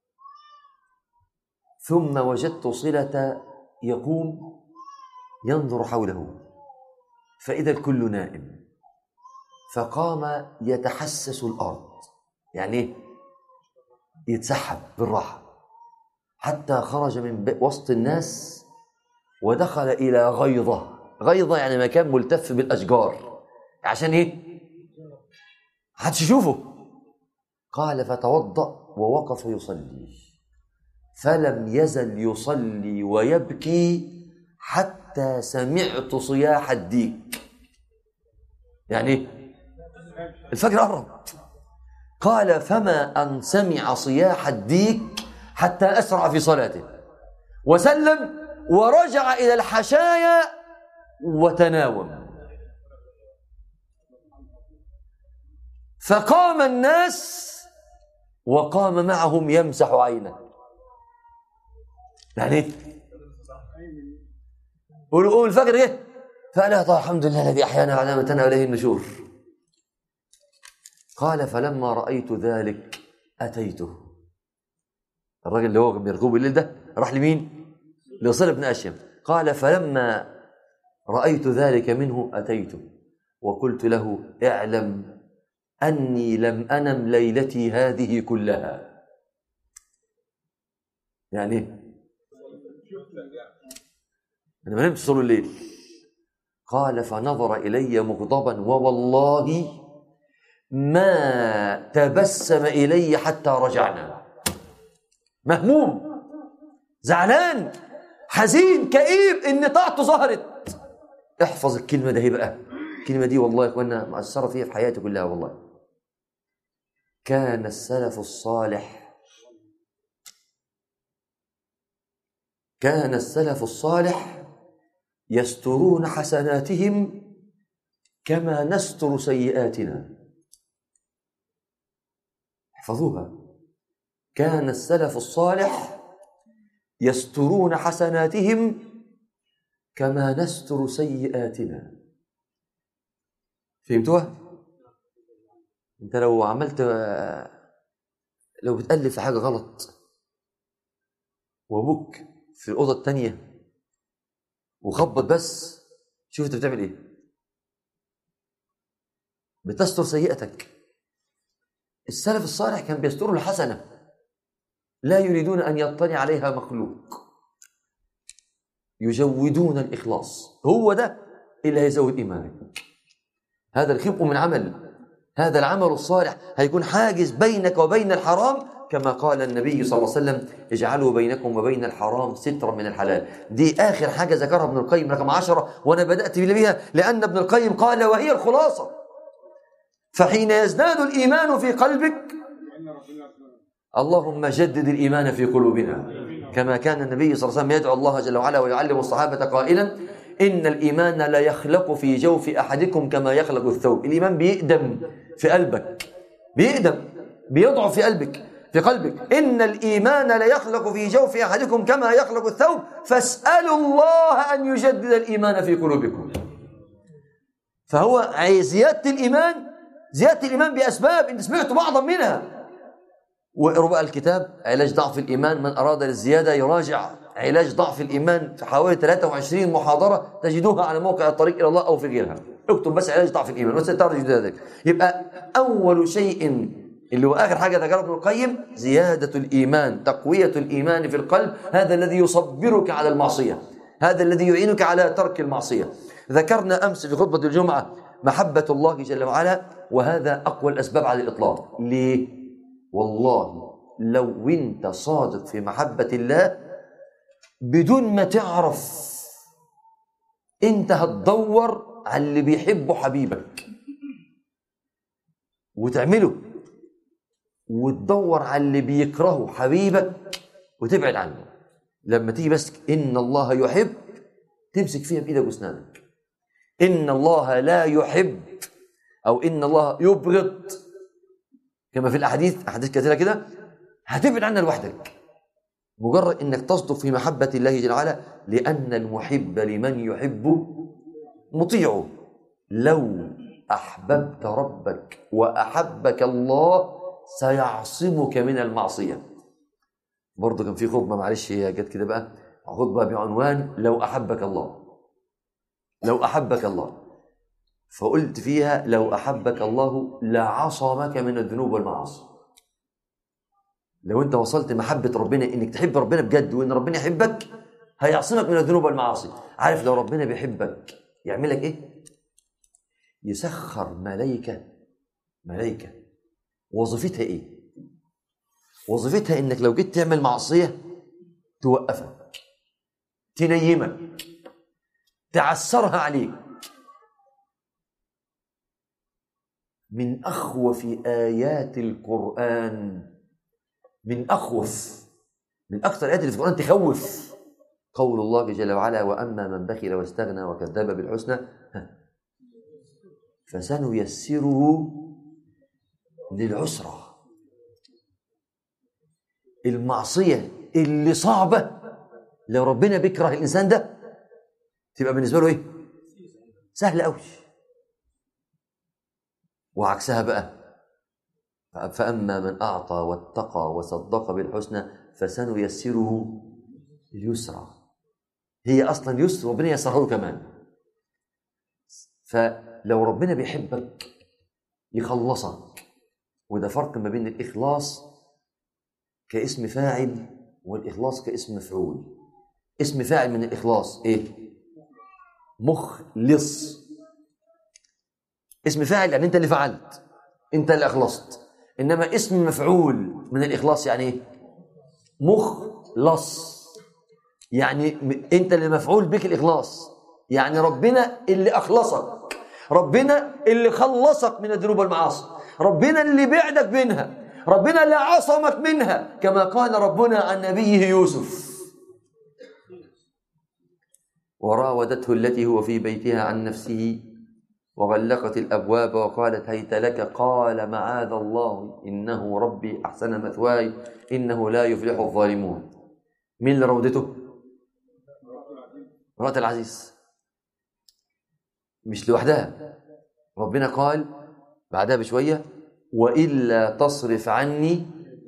ثم وجدت صلة يقوم ينظر حوله فإذا الكل نائم، فقام يتحسس الأرض، يعني يتسحب بالراحة، حتى خرج من وسط الناس ودخل إلى غيضة يعني مكان ملتف بالأشجار، عشان إيه؟ محدش يشوفه. قال: فتوضأ ووقف يصلي، فلم يزل يصلي ويبكي حتى سمعت صياح الديك. يعني الفجر قرب. قال: فما أن سمع صياح الديك حتى أسرع في صلاته وسلم ورجع إلى الحشايا وتناوم. فقام الناس وقام معهم يمسح عينه. يعني قولوا الفجر جه فقال: طيب الحمد لله الذي أحيانا بعد ما ماتنا وإليه النشور. قال: فلما رأيت ذلك أتيته. الراجل اللي هو بيرقب الليل ده راح لمين؟ لصلة بن أشيم. قال: فلما رأيت ذلك منه أتيته وقلت له: اعلم أني لم أنم ليلتي هذه كلها. يعني أنا ما نمت طول الليل. قال فنظر إلي مغضبا ووالله ما تبسم إلي حتى رجعنا. مهموم، زعلان، حزين، كئيب إن طاعته ظهرت. احفظ الكلمة ده بقى، الكلمة دي والله يا إخوانا مأثرة فيها في حياتي كلها والله. كان السلف الصالح يسترون حسناتهم كما نستر سيئاتنا. احفظوها. كان السلف الصالح يسترون حسناتهم كما نستر سيئاتنا. فهمتوها؟ انت لو بتقلب في حاجة غلط وابوك في الأوضة التانية وخبط بس، شوف انت بتعمل ايه؟ بتستر سيئتك. السلف الصالح كان بيستروا الحسنة، لا يريدون أن يطلع عليها مخلوق، يجودون الإخلاص. هو ده اللي هيزود إيمانك. هذا الخبء من عمل، هذا العمل الصالح هيكون حاجز بينك وبين الحرام، كما قال النبي صلى الله عليه وسلم اجعلوا بينكم وبين الحرام سترا من الحلال. دي آخر حاجة ذكرها ابن القيم رقم 10، وأنا بدأت بها لأن ابن القيم قال وهي الخلاصة. فحين يزداد الإيمان في قلبك اللهم جدد الإيمان في قلوبنا، كما كان النبي صلى الله عليه وسلم يدعو الله جل وعلا ويعلم الصحابة قائلا إن الإيمان لا يخلق في جوف أحدكم كما يخلق الثوب. الإيمان بيقدم في قلبك، بيضعف في قلبك. إن الإيمان لا يخلق في جوف أحدكم كما يخلق الثوب فاسألوا الله أن يجدد الإيمان في قلوبكم. فهو زيادة الإيمان بأسباب أنت سمعت بعضا منها. واقروا بقى الكتاب علاج ضعف الإيمان، من أراد للزيادة يراجع علاج ضعف الإيمان في حوالي 23 محاضرة تجدوها على موقع الطريق إلى الله أو في غيرها. اكتب بس علاج ضعف الإيمان وستجد ذلك. يبقى أول شيء اللي هو آخر حاجة ذكرها ابن القيم زيادة الإيمان، تقوية الإيمان في القلب. هذا الذي يصبرك على المعصية، هذا الذي يعينك على ترك المعصية. ذكرنا أمس في خطبة الجمعة محبة الله جل وعلا، وهذا أقوى الأسباب على الإطلاق. ليه؟ والله لو أنت صادق في محبة الله بدون ما تعرف أنت هتدور على اللي بيحبه حبيبك وتعمله، وتدور على اللي بيكرهه حبيبك وتبعد عنه. لما تيجي بس إن الله يحب تمسك فيها بإيدك واسنانك. إن الله لا يحب أو إن الله يبغض كما في الأحاديث كثيرة كده، هتبعد عنها لوحدك. مجرد إنك تصدق في محبة الله جل وعلا، لأن المحب لمن يحبه مطيعه. لو أحببت ربك وأحبك الله سيعصمك من المعصية. برضو كان في خطبة، معلش هي جت كده بقى، خطبة بعنوان لو أحبك الله، فقلت فيها لو أحبك الله لعصمك من الذنوب والمعاصي. لو أنت وصلت محبة ربنا إنك تحب ربنا بجد وإن ربنا يحبك هيعصمك من الذنوب والمعاصي. عارف لو ربنا بيحبك يعملك إيه؟ يسخر ملائكة. وظيفتها إيه؟ وظيفتها إنك لو جيت تعمل معصية توقفك، تنيمك، تعسرها عليك. من أخوف آيات القرآن، من أكثر آيات اللي في القرآن تخوف، قول الله جل وعلا وأما من بخل واستغنى وكذب بالحسنى فسنيسره للعسرى. المعصية اللي صعبة لو ربنا بيكره الإنسان ده تبقى بالنسبة له إيه؟ سهلة أوي. وعكسها بقى فأما من أعطى واتقى وصدق بالحسنى فسنيسره اليسرى. هي أصلا يسر ربنا يسره له كمان. فلو ربنا بيحبك يخلصك. وده فرق ما بين الإخلاص كاسم فاعل والإخلاص كاسم مفعول. اسم فاعل من الإخلاص إيه؟ مخلص. اسم فاعل يعني انت اللي فعلت، انت اللي اخلصت. انما اسم مفعول من الاخلاص يعني ايه؟ مخلص، يعني انت اللي مفعول بك الاخلاص، يعني ربنا اللي اخلصك، ربنا اللي خلصك من الذنوب والمعاصي، ربنا اللي بعدك منها، ربنا اللي عصمك منها، كما قال ربنا عن نبيه يوسف: وراودته التي هو في بيتها عن نفسه وغلقت الأبواب وقالت هيت لك قال معاذ الله إنه ربي أحسن مثواي إنه لا يفلح الظالمون. مين اللي راودته؟ امرأة العزيز، مش لوحدها. ربنا قال بعدها بشوية: وإلا تصرف عني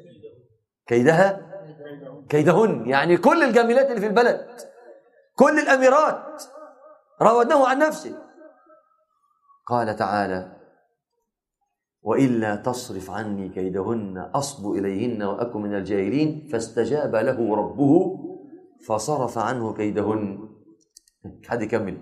كيدهن، يعني كل الجميلات اللي في البلد، كل الأميرات راودناه عن نفسه. قال تعالى: وإلا تصرف عني كيدهن أصب إليهن وأكن من الجاهلين فاستجاب له ربه فصرف عنه كيدهن. حد يكمل.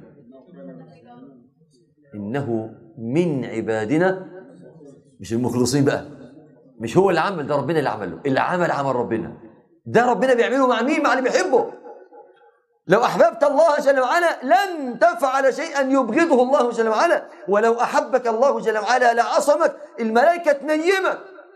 إنه من عبادنا، مش المخلصين بقى، مش هو اللي عمل ده، ربنا اللي عمله. اللي عمل ربنا ده، ربنا بيعمله مع مين؟ مع اللي بيحبه. لو أحببت الله جل وعلا لن تفعل شيئا يبغضه الله جل وعلا، ولو أحبك الله جل وعلا لعصمك، الملائكة تنيمك.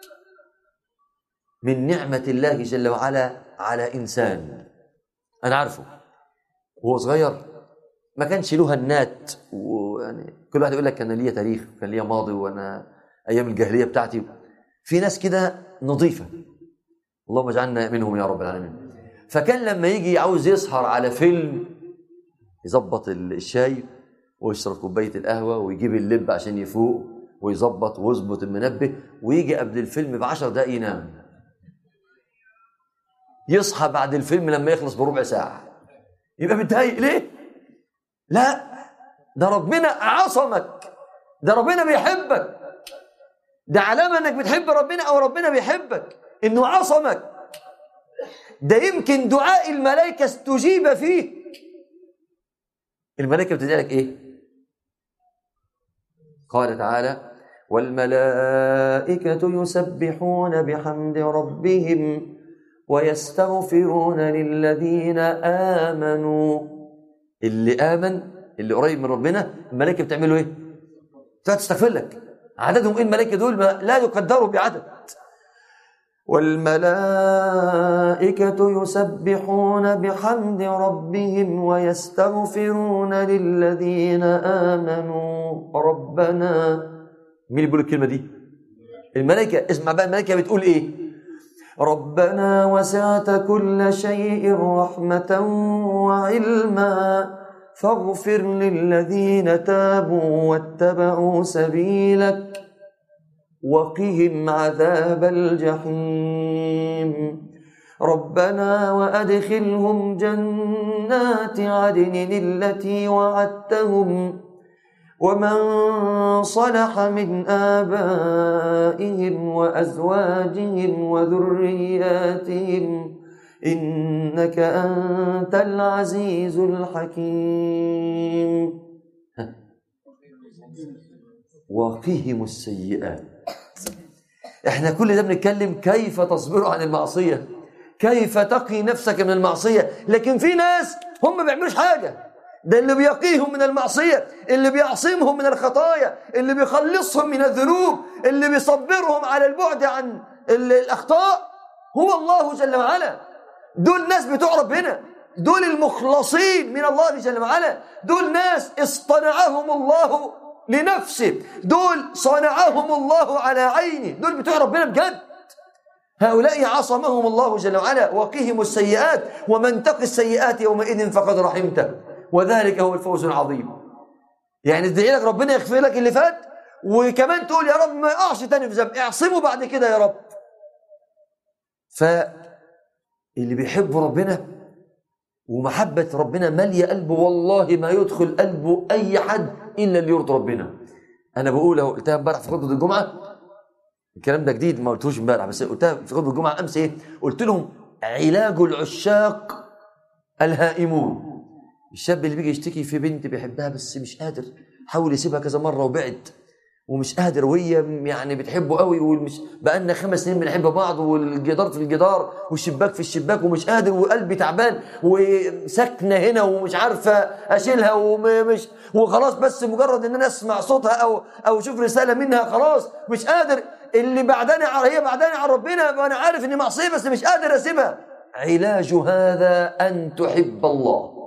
من نعمة الله جل وعلا على إنسان، أنا عارفه وهو صغير ما كانش له هنات، ويعني كل واحد يقول لك كان ليا تاريخ، كان ليا ماضي، وأنا أيام الجاهلية بتاعتي. في ناس كده نظيفة، اللهم اجعلنا منهم يا رب العالمين. فكان لما يجي عاوز يسهر على فيلم يظبط الشاي ويشرب كوباية القهوة ويجيب اللب عشان يفوق ويظبط ويظبط المنبه، ويجي قبل الفيلم ب10 دقايق ينام، يصحى بعد الفيلم لما يخلص بربع ساعة. يبقى متضايق ليه؟ لا، ده ربنا عصمك، ده ربنا بيحبك، ده علامة انك بتحب ربنا او ربنا بيحبك، انه عصمك. ده يمكن دعاء الملائكة استجيب فيه. الملائكة بتدعي لك ايه؟ قال تعالى: والملائكة يسبحون بحمد ربهم ويستغفرون للذين آمنوا. اللي آمن، اللي قريب من ربنا، الملائكة بتعملوا ايه؟ تستغفر لك. عددهم ايه الملائكة دول؟ لا يقدروا بعدد. والملائكة يسبحون بحمد ربهم ويستغفرون للذين آمنوا ربنا. مين اللي بيقول الكلمة دي؟ الملائكة. اسمع بقى الملائكة بتقول ايه؟ ربنا وسعت كل شيء رحمة وعلما فاغفر للذين تابوا واتبعوا سبيلك وقهم عذاب الجحيم ربنا وأدخلهم جنات عدن التي وعدتهم ومن صلح من آبائهم وأزواجهم وذرياتهم إنك أنت العزيز الحكيم وقهم السيئات. احنا كل ده بنتكلم كيف تصبر عن المعصية، كيف تقي نفسك من المعصية. لكن في ناس هم ما بيعملوش حاجة، ده اللي بيقيهم من المعصية، اللي بيعصمهم من الخطايا، اللي بيخلصهم من الذنوب، اللي بيصبرهم على البعد عن الأخطاء هو الله جل وعلا. دول ناس بتوع ربنا، دول المخلصين من الله جل وعلا، دول ناس اصطنعهم الله لنفسه، دول صنعهم الله على عينه، دول بتوع ربنا بجد. هؤلاء عصمهم الله جل وعلا وقهم السيئات ومن تقي السيئات يومئذ فقد رحمته وذلك هو الفوز العظيم. يعني ادعي لك ربنا يغفر لك اللي فات، وكمان تقول يا رب ما اقعش تاني في ذنب، اعصمه بعد كده يا رب. فاللي بيحب ربنا ومحبة ربنا مالية قلبه، والله ما يدخل قلبه أي حد إلا اللي يرضي ربنا. أنا بقول أهو، قلتها امبارح في خطبة الجمعة، الكلام ده جديد ما قلتوش امبارح بس قلتها في خطبة الجمعة أمس. إيه قلت لهم؟ علاج العشاق الهائمون. الشاب اللي بيجي يشتكي في بنت بيحبها بس مش قادر، حاول يسيبها كذا مرة وبعد ومش قادر، وهي يعني بتحبه قوي، ومش بقالنا 5 سنين بنحب بعض، والجدار في الجدار والشباك في الشباك ومش قادر، وقلبي تعبان وساكنه هنا ومش عارفه اشيلها ومش، وخلاص بس مجرد ان انا اسمع صوتها او اشوف رساله منها خلاص مش قادر. اللي هي بعداني عن ربنا، وانا عارف اني معصيه بس مش قادر اسيبها. علاج هذا ان تحب الله.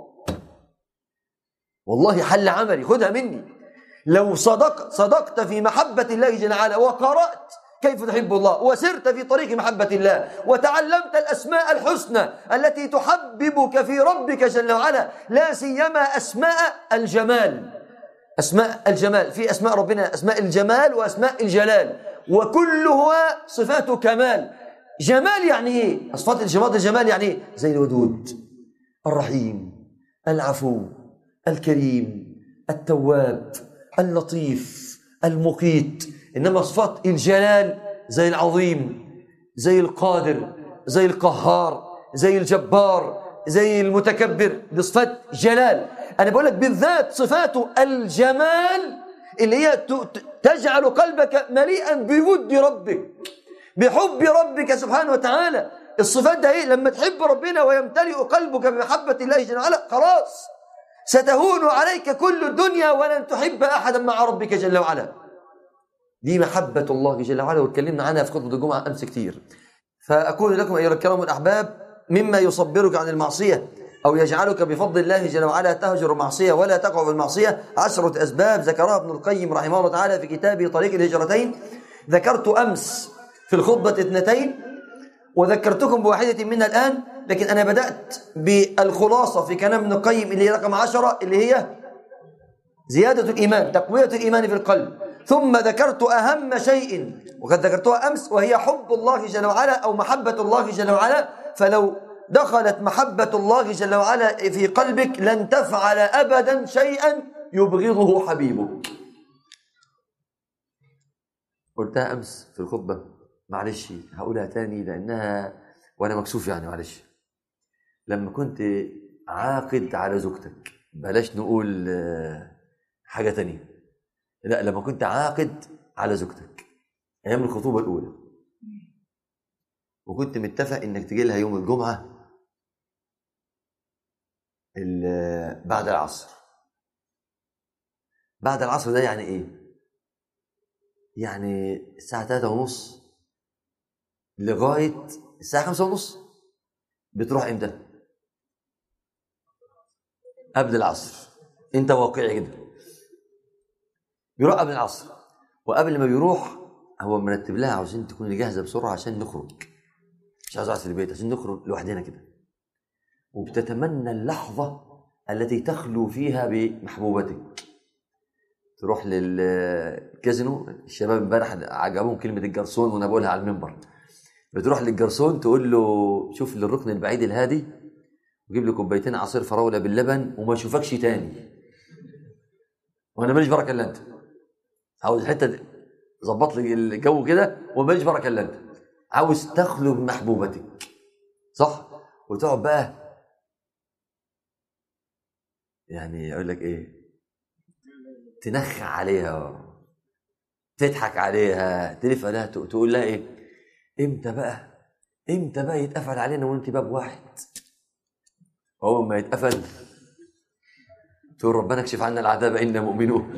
والله حل عملي، خدها مني. لو صدقت في محبة الله جل وعلا، وقرأت كيف تحب الله، وسرت في طريق محبة الله، وتعلمت الأسماء الحسنى التي تحببك في ربك جل وعلا، لا سيما أسماء الجمال. أسماء الجمال، في أسماء ربنا أسماء الجمال وأسماء الجلال، وكلها صفات كمال. جمال يعني إيه؟ صفات الجمال يعني إيه؟ زي الودود، الرحيم، العفو، الكريم، التواب، اللطيف، المقيت. إنما صفات الجلال زي العظيم، زي القادر، زي القهار، زي الجبار، زي المتكبر. دي صفات جلال. أنا بقول لك بالذات صفات الجمال اللي هي تجعل قلبك مليئا بود ربك، بحب ربك سبحانه وتعالى. الصفات ده إيه؟ لما تحب ربنا ويمتلئ قلبك بمحبة الله جل وعلا، خلاص ستهون عليك كل الدنيا ولن تحب أحدا مع ربك جل وعلا. دي محبة الله جل وعلا، واتكلمنا عنها في خطبة الجمعة أمس كتير. فأقول لكم أيها الكرام الأحباب، مما يصبرك عن المعصية أو يجعلك بفضل الله جل وعلا تهجر المعصية ولا تقع في المعصية 10 أسباب ذكرها ابن القيم رحمه الله تعالى في كتابه طريق الهجرتين. ذكرت أمس في الخطبة 2، وذكرتكم بواحدة منها الآن، لكن أنا بدأت بالخلاصة في كلام ابن القيم اللي هي رقم 10، اللي هي زيادة الإيمان، تقوية الإيمان في القلب. ثم ذكرت أهم شيء وقد ذكرتها أمس، وهي حب الله جل وعلا أو محبة الله جل وعلا. فلو دخلت محبة الله جل وعلا في قلبك لن تفعل أبدا شيئا يبغضه حبيبك. قلتها أمس في الخطبة، معلش هقولها تاني لأنها وأنا مكسوف يعني، معلش. لما كنت عاقد على زوجتك، بلاش نقول حاجة تانية، لا، لما كنت عاقد على زوجتك أيام الخطوبة الأولى، وكنت متفق إنك تجي لها يوم الجمعة بعد العصر. بعد العصر ده يعني إيه؟ يعني الساعة 3:30 لغاية الساعة 5:30. بتروح إمتى؟ قبل العصر. أنت واقعي كده، بيروح قبل العصر، وقبل ما بيروح هو مرتب لها عاوزين تكون جاهزة بسرعة عشان نخرج، مش عاوز أقعد في البيت، عشان نخرج لوحدنا كده. وبتتمنى اللحظة التي تخلو فيها بمحبوبتك. تروح للكازينو، الشباب امبارح عجبهم كلمة الجرسون وانا بقولها على المنبر. بتروح للجرسون تقول له شوف لي الركن البعيد الهادي وجيب لي كوبايتين عصير فراولة باللبن وما اشوفكش تاني، وانا ماليش بركة الا انت. عاوز حتة ظبط لي الجو كده وماليش بركة الا انت. عاوز تخلو بمحبوبتك، صح؟ وتقعد بقى يعني اقول لك ايه، تنخ عليها، تضحك عليها، تلف عليها، تقول لها ايه، امتى بقى يتقفل علينا وانت باب واحد؟ اول ما يتقفل تقول ربنا اكشف عنا العذاب إنا مؤمنون.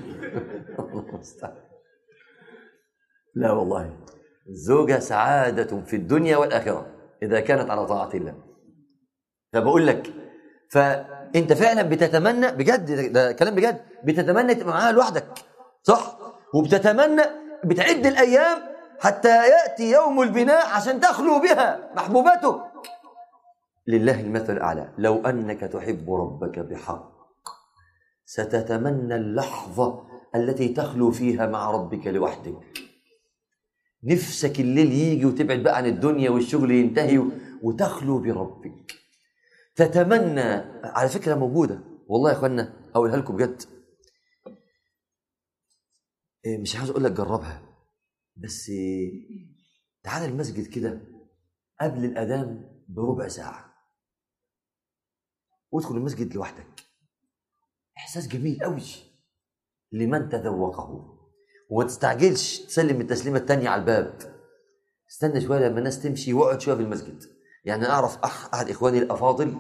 لا والله، الزوجة سعادة في الدنيا والآخرة إذا كانت على طاعة الله. فبقول لك، فأنت فعلا بتتمنى بجد، ده كلام بجد، بتتمنى تبقى معاها لوحدك، صح؟ وبتتمنى، بتعد الأيام حتى يأتي يوم البناء عشان تخلو بها محبوبته. لله المثل الأعلى. لو أنك تحب ربك بحق ستتمنى اللحظة التي تخلو فيها مع ربك لوحدك. نفسك الليل يجي وتبعد بقى عن الدنيا والشغل ينتهي وتخلو بربك. تتمنى، على فكرة موجودة والله يا أخوانا، أقولها لكم بجد، مش عاوز أقول لك جربها، بس تعال المسجد كده قبل الأذان بربع ساعة وادخل المسجد لوحدك إحساس جميل قوي لمن تذوقه. وما تستعجلش تسلم التسليمة التانية على الباب، استنى شوية لما الناس تمشي واقعد شوية في المسجد. يعني أعرف أحد إخواني الأفاضل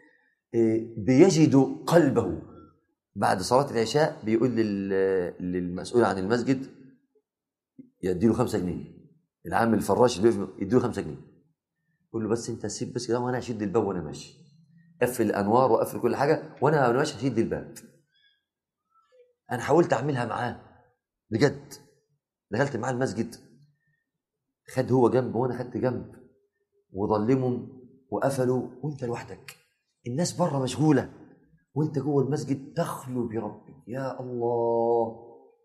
بيجد قلبه بعد صلاة العشاء بيقول للمسؤول عن المسجد يديله 5 جنيه، العامل الفراش اللي يديله 5 جنيه، يقول له بس أنت سيب بس كده وأنا هشد الباب وأنا ماشي، قفل الأنوار وقفل كل حاجة وأنا ماشي هشد الباب. أنا حاولت أعملها معاه بجد، دخلت معاه المسجد، خد هو جنب وأنا خدت جنب، وظلمهم وقفلوا وأنت لوحدك، الناس بره مشغولة وأنت جوه المسجد تخلو بربك. يا الله،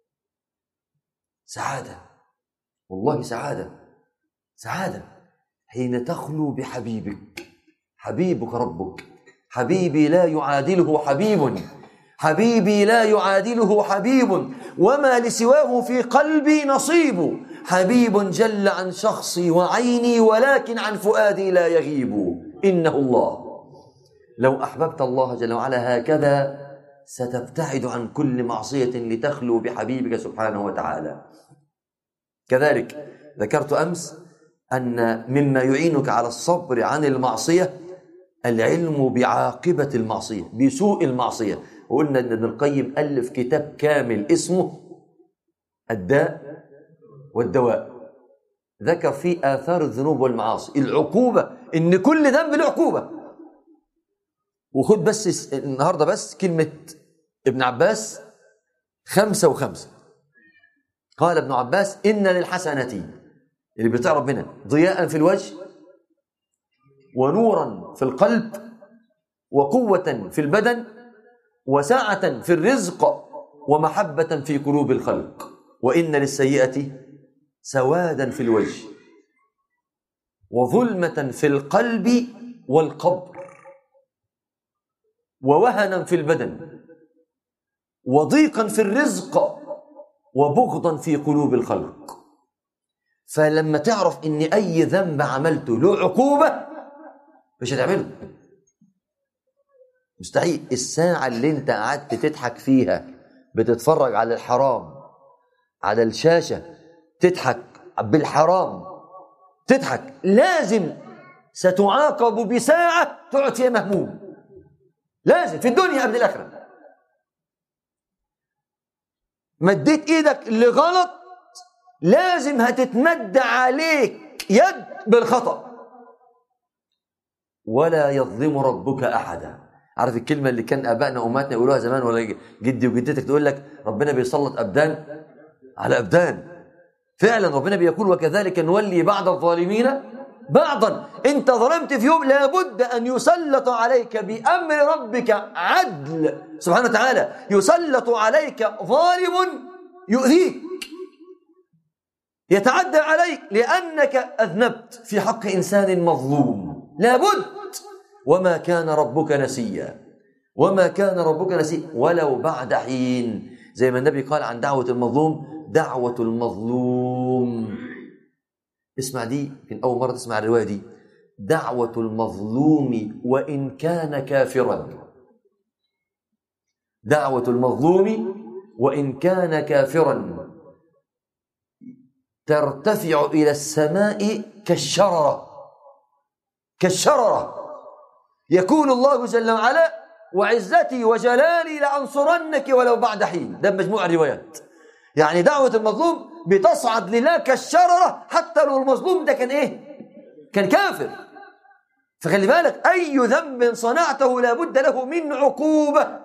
سعادة والله، سعادة حين تخلو بحبيبك. حبيبك ربك، حبيبي لا يعادله حبيب، حبيبي لا يعادله حبيب، وما لسواه في قلبي نصيب، حبيب جل عن شخصي وعيني ولكن عن فؤادي لا يغيب. إنه الله، لو أحببت الله جل وعلا هكذا ستبتعد عن كل معصية لتخلو بحبيبك سبحانه وتعالى. كذلك ذكرت أمس أن مما يعينك على الصبر عن المعصية العلم بعاقبة المعصية، بسوء المعصية. وقلنا أن ابن القيم ألف كتاب كامل اسمه الداء والدواء، ذكر فيه آثار الذنوب والمعاصي، العقوبة، إن كل ذنب له عقوبة. وخد بس النهاردة بس كلمة ابن عباس 5 و5. قال ابن عباس إن للحسنة اللي بتاع ربنا ضياء في الوجه ونورا في القلب وقوة في البدن وسعة في الرزق ومحبة في قلوب الخلق، وإن للسيئة سوادا في الوجه وظلمة في القلب والقبر ووهنا في البدن وضيقا في الرزق وبغضا في قلوب الخلق. فلما تعرف ان اي ذنب عملته له عقوبة مش هتعمله، مستحيل. الساعة اللي انت قعدت تضحك فيها بتتفرج على الحرام على الشاشة، تضحك بالحرام، تضحك، لازم ستعاقب بساعة تقعد فيها مهموم، لازم في الدنيا قبل الآخرة. مديت ايدك لغلط لازم هتتمد عليك يد بالخطأ. ولا يظلم ربك أحدا. عارف الكلمة اللي كان آبائنا وأمهاتنا يقولوها زمان، ولا جدي وجدتك تقول لك ربنا بيسلط أبدان على أبدان. فعلا ربنا بيقول وكذلك نولي بعض الظالمين بعضا. انت ظلمت في يوم لابد أن يسلط عليك بأمر ربك عدل سبحانه وتعالى، يسلط عليك ظالم يؤذيك يتعدى عليك لأنك أذنبت في حق إنسان مظلوم، لابد. وما كان ربك نسيا، وما كان ربك نسيا ولو بعد حين. زي ما النبي قال عن دعوة المظلوم، دعوة المظلوم، اسمع دي، يمكن أول مرة تسمع الرواية دي، دعوة المظلوم وإن كان كافرا، دعوة المظلوم وإن كان كافرا ترتفع إلى السماء كالشررة، كالشررة. يقول الله جل وعلا وعزتي وجلالي لأنصرنك ولو بعد حين. ده مجموع الروايات. يعني دعوة المظلوم بتصعد لله كالشررة حتى لو المظلوم ده كان إيه؟ كان كافر. فخلي بالك أي ذنب صنعته لابد له من عقوبة،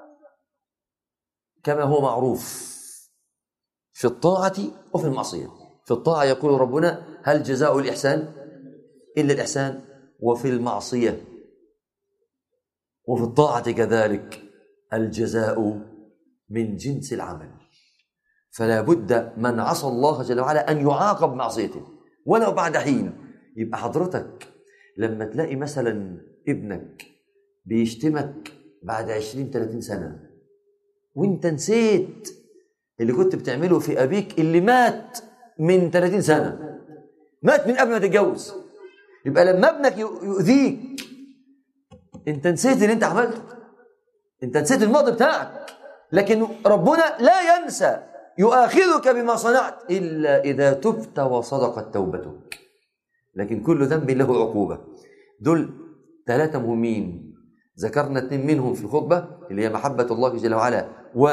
كما هو معروف في الطاعة وفي المعصية. في الطاعة يقول ربنا هل جزاء الإحسان إلا الإحسان، وفي المعصية وفي الطاعة كذلك الجزاء من جنس العمل. فلا بد من عصى الله جل وعلا أن يعاقب معصيته ولو بعد حين. يبقى حضرتك لما تلاقي مثلا ابنك بيشتمك بعد 20-30 سنة وانت نسيت اللي كنت بتعمله في أبيك اللي مات من 30 سنة، مات من قبل ما تتجوز، يبقى لما ابنك يؤذيك انت نسيت اللي انت عملته. أنت نسيت الماضي بتاعك، لكن ربنا لا ينسى، يؤاخذك بما صنعت إلا إذا تبت وصدقت توبتك. لكن كل ذنب له عقوبة. دول 3 مهمين، ذكرنا 2 منهم في الخطبة، اللي هي محبة الله جل وعلا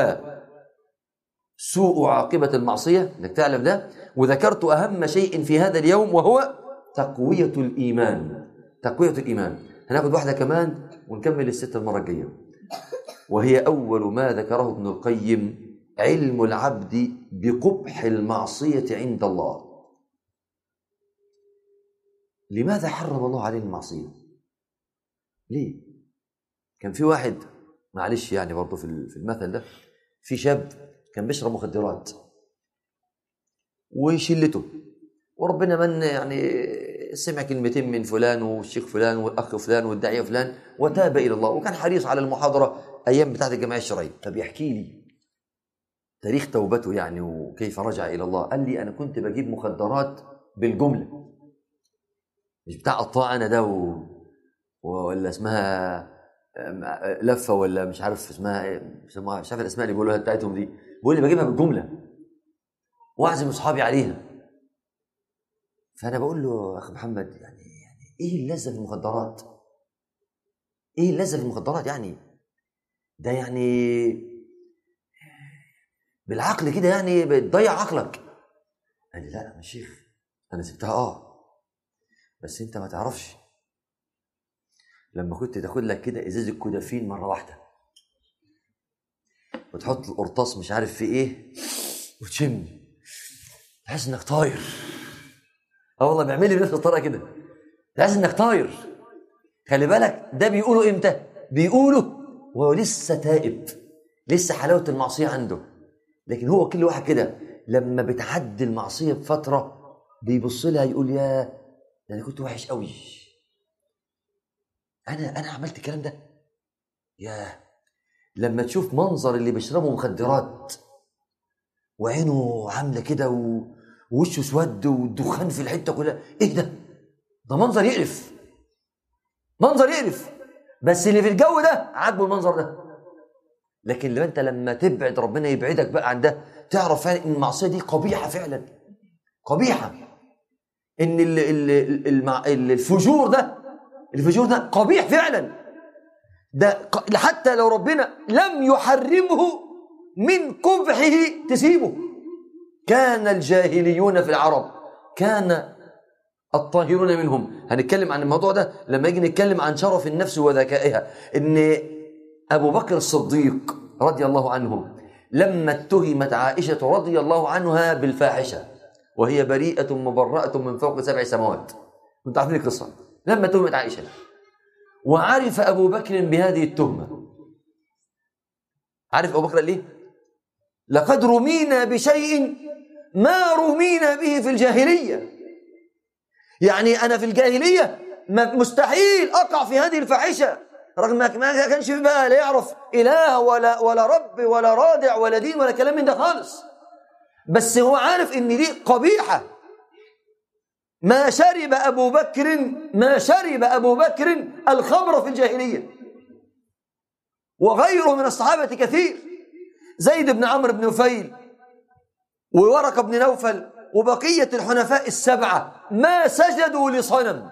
وسوء عاقبة المعصية، انك تعلم ده. وذكرت أهم شيء في هذا اليوم وهو تقوية الإيمان. تقوية الإيمان. هناخد واحدة كمان ونكمل ال6 المرة الجاية، وهي أول ما ذكره ابن القيم: علم العبد بقبح المعصية عند الله. لماذا حرم الله عليه المعصية؟ ليه؟ كان في واحد، معلش يعني برضه في المثل ده، في شاب كان بيشرب مخدرات وشلته، وربنا من يعني سمع كلمتين من فلان والشيخ فلان والأخ فلان والداعية فلان وتاب إلى الله، وكان حريص على المحاضرة أيام بتاعت الجمعية الشرعية. فبيحكي لي تاريخ توبته يعني وكيف رجع إلى الله. قال لي: أنا كنت بجيب مخدرات بالجملة، مش بتاع قطاع أنا ده ولا اسمها لفة ولا مش عارف اسمها مش عارف الأسماء اللي بيقولوها بتاعتهم دي. بيقول لي بجيبها بالجملة وأعزم أصحابي عليها. فأنا بقول له: أخي محمد، يعني إيه اللذة في المخدرات؟ إيه اللذة في المخدرات يعني؟ ده يعني بالعقل كده يعني بتضيع عقلك. قال لي: لا يا شيخ، أنا سبتها بس أنت ما تعرفش، لما كنت تاخد لك كده ازازه كودافين مره واحده وتحط القرطاس مش عارف في ايه وتشم، تحس انك طاير. والله بيعمل لي بنفس الطريقه كده، تحس انك طاير. خلي بالك، ده بيقولوا امتى؟ بيقولوا وهو لسه تائب، لسه حلاوه المعصيه عنده. لكن هو كل واحد كده لما بتعدي المعصيه بفتره بيبص لها يقول: يا ده انا كنت وحش قوي، انا عملت الكلام ده. ياه، لما تشوف منظر اللي بيشربوا مخدرات وعينه عامله كده ووشه اسود والدخان في الحته كلها، ايه ده منظر يقرف، منظر يقرف. بس اللي في الجو ده عاجبه المنظر ده. لكن لما تبعد ربنا يبعدك بقى عن ده، تعرف فعلا ان المعصيه دي قبيحه فعلا، قبيحه. ان الفجور ده قبيح فعلا. ده حتى لو ربنا لم يحرمه من قبحه تسيبه. كان الجاهليون في العرب كان الطاهرون منهم. هنتكلم عن الموضوع ده لما يجي نتكلم عن شرف النفس وذكائها. ان أبو بكر الصديق رضي الله عنه لما اتهمت عائشة رضي الله عنها بالفاحشة وهي بريئة مبرأة من فوق 7 سماوات، كنت عارفين القصة، لما اتهمت عائشة وعرف أبو بكر بهذه التهمة، عارف أبو بكر ليه؟ لقد رمينا بشيء ما رمينا به في الجاهلية. يعني أنا في الجاهلية مستحيل أقع في هذه الفاحشة، رغم ما كانش بقى لا يعرف إله ولا رب ولا رادع ولا دين ولا كلام من ده خالص، بس هو عارف إن دي قبيحة. ما شرب أبو بكر الخمر في الجاهلية، وغيره من الصحابة كثير، زيد بن عمرو بن نفيل وورقة بن نوفل وبقية الحنفاء 7 ما سجدوا لصنم،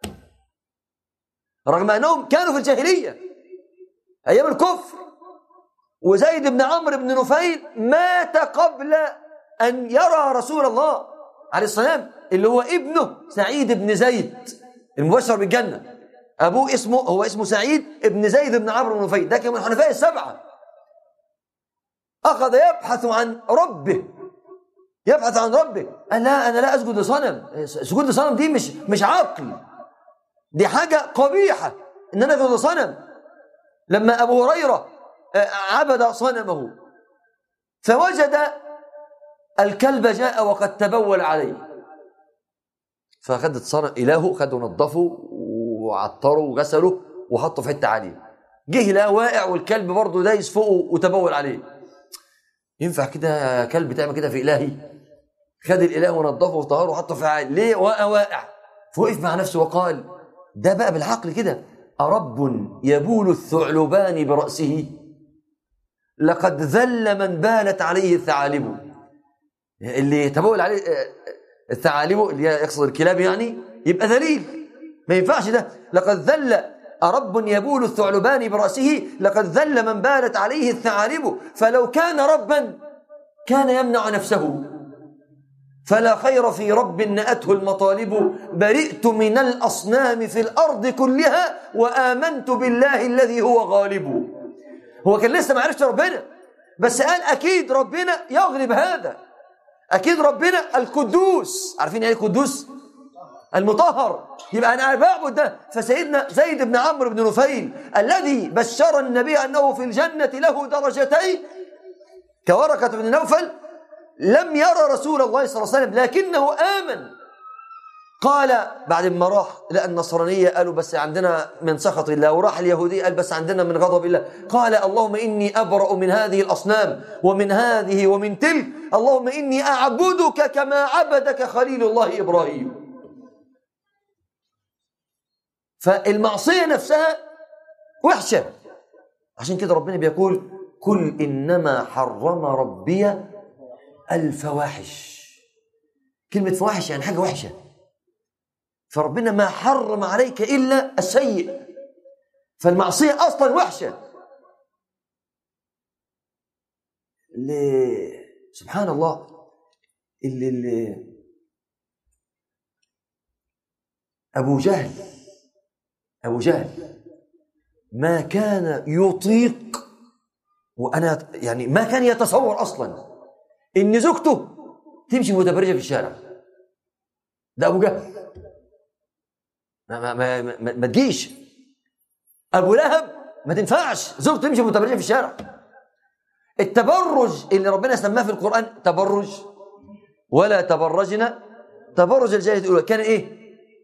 رغم أنهم كانوا في الجاهلية أيام الكفر. وزيد بن عمرو بن نفيل مات قبل أن يرى رسول الله عليه السلام، اللي هو ابنه سعيد بن زيد المبشر بالجنة. أبوه هو اسمه سعيد بن زيد بن عمرو بن نفيل، ده كان من الحنفاء 7. أخذ يبحث عن ربه، قال: لا، أنا لا أسجد لصنم. سجود لصنم دي مش عقل، دي حاجة قبيحة إن أنا أسجد لصنم. لما أبو هريرة عبد صنمه فوجد الكلب جاء وقد تبول عليه، فأخذت صنم إلهه، خده نظفه وعطره وغسله وحطه في حتة عالية، جه لا واقع والكلب برضه دايس فوقه وتبول عليه. ينفع كده كلب تعمل كده في إلهي؟ خد الإله ونظفه وطهره وحطه في عالي، ليه واقع؟ فوقف مع نفسه وقال: ده بقى بالعقل كده، أرب يبول الثعلبان برأسه؟ لقد ذل من بالت عليه الثعالب. اللي تبول عليه الثعالب اللي يقصد الكلاب يعني يبقى ذليل، ما ينفعش ده. لقد ذل أرب يبول الثعلبان برأسه، لقد ذل من بالت عليه الثعالب، فلو كان ربا كان يمنع نفسه، فلا خير في رب نأته المطالب. برئت من الأصنام في الأرض كلها وآمنت بالله الذي هو غالب. هو كان لسه ما عرفش ربنا، بس قال أكيد ربنا يغلب هذا، أكيد ربنا القدوس. عارفين يعني القدوس؟ المطهر. يبقى أنا بعبد ده. فسيدنا زيد بن عمرو بن نفيل الذي بشر النبي أنه في الجنة له درجتين كورقة بن نوفل لم يرى رسول الله صلى الله عليه وسلم لكنه آمن. قال بعد ما راح لقى النصرانية قالوا بس عندنا من سخط الله، وراح اليهودية قال بس عندنا من غضب الله. قال اللهم إني أبرأ من هذه الأصنام ومن هذه ومن تلك، اللهم إني أعبدك كما عبدك خليل الله إبراهيم. فالمعصية نفسها وحشة، عشان كده ربنا بيقول قل إنما حرم ربي الفواحش. كلمة فواحش يعني حاجة وحشة، فربنا ما حرم عليك إلا السيء، فالمعصية أصلا وحشة. سبحان الله. أبو جهل ما كان يطيق، وأنا يعني ما كان يتصور أصلا إن زوجته تمشي متبرجة في الشارع. ده أبو جهل ما تجيش. أبو لهب ما تنفعش زوجته تمشي متبرجة في الشارع. التبرج اللي ربنا سماه في القرآن تبرج، ولا تبرجنا تبرج الجاهلية الأولى، كان إيه؟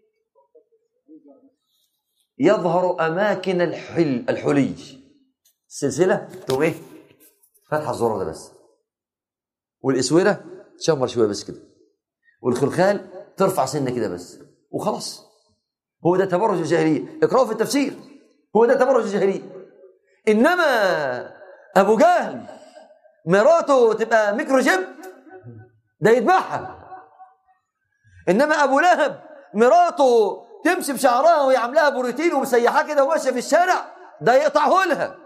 يظهر أماكن الحلي. السلسلة تقوم إيه؟ فتح الزرار ده بس، والإسورة تشمر شوية بس كده، والخلخال ترفع سنة كده بس وخلاص. هو ده تبرج الجاهلية، اقرأوا في التفسير، هو ده تبرج الجاهلية. إنما أبو جهل مراته تبقى ميكرو جيب ده يذبحها. إنما أبو لهب مراته تمشي بشعرها وهي عاملاها بروتين ومسيحاه كده وماشيه في الشارع، ده يقطعه لها.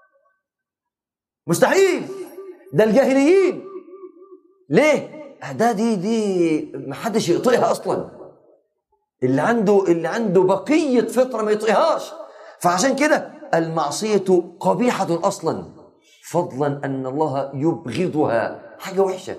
مستحيل. ده الجاهليين. ليه؟ دي ما حدش يطيقها اصلا. اللي عنده بقيه فطره ما يطيقهاش. فعشان كده المعصيه قبيحه اصلا، فضلا ان الله يبغضها، حاجه وحشه.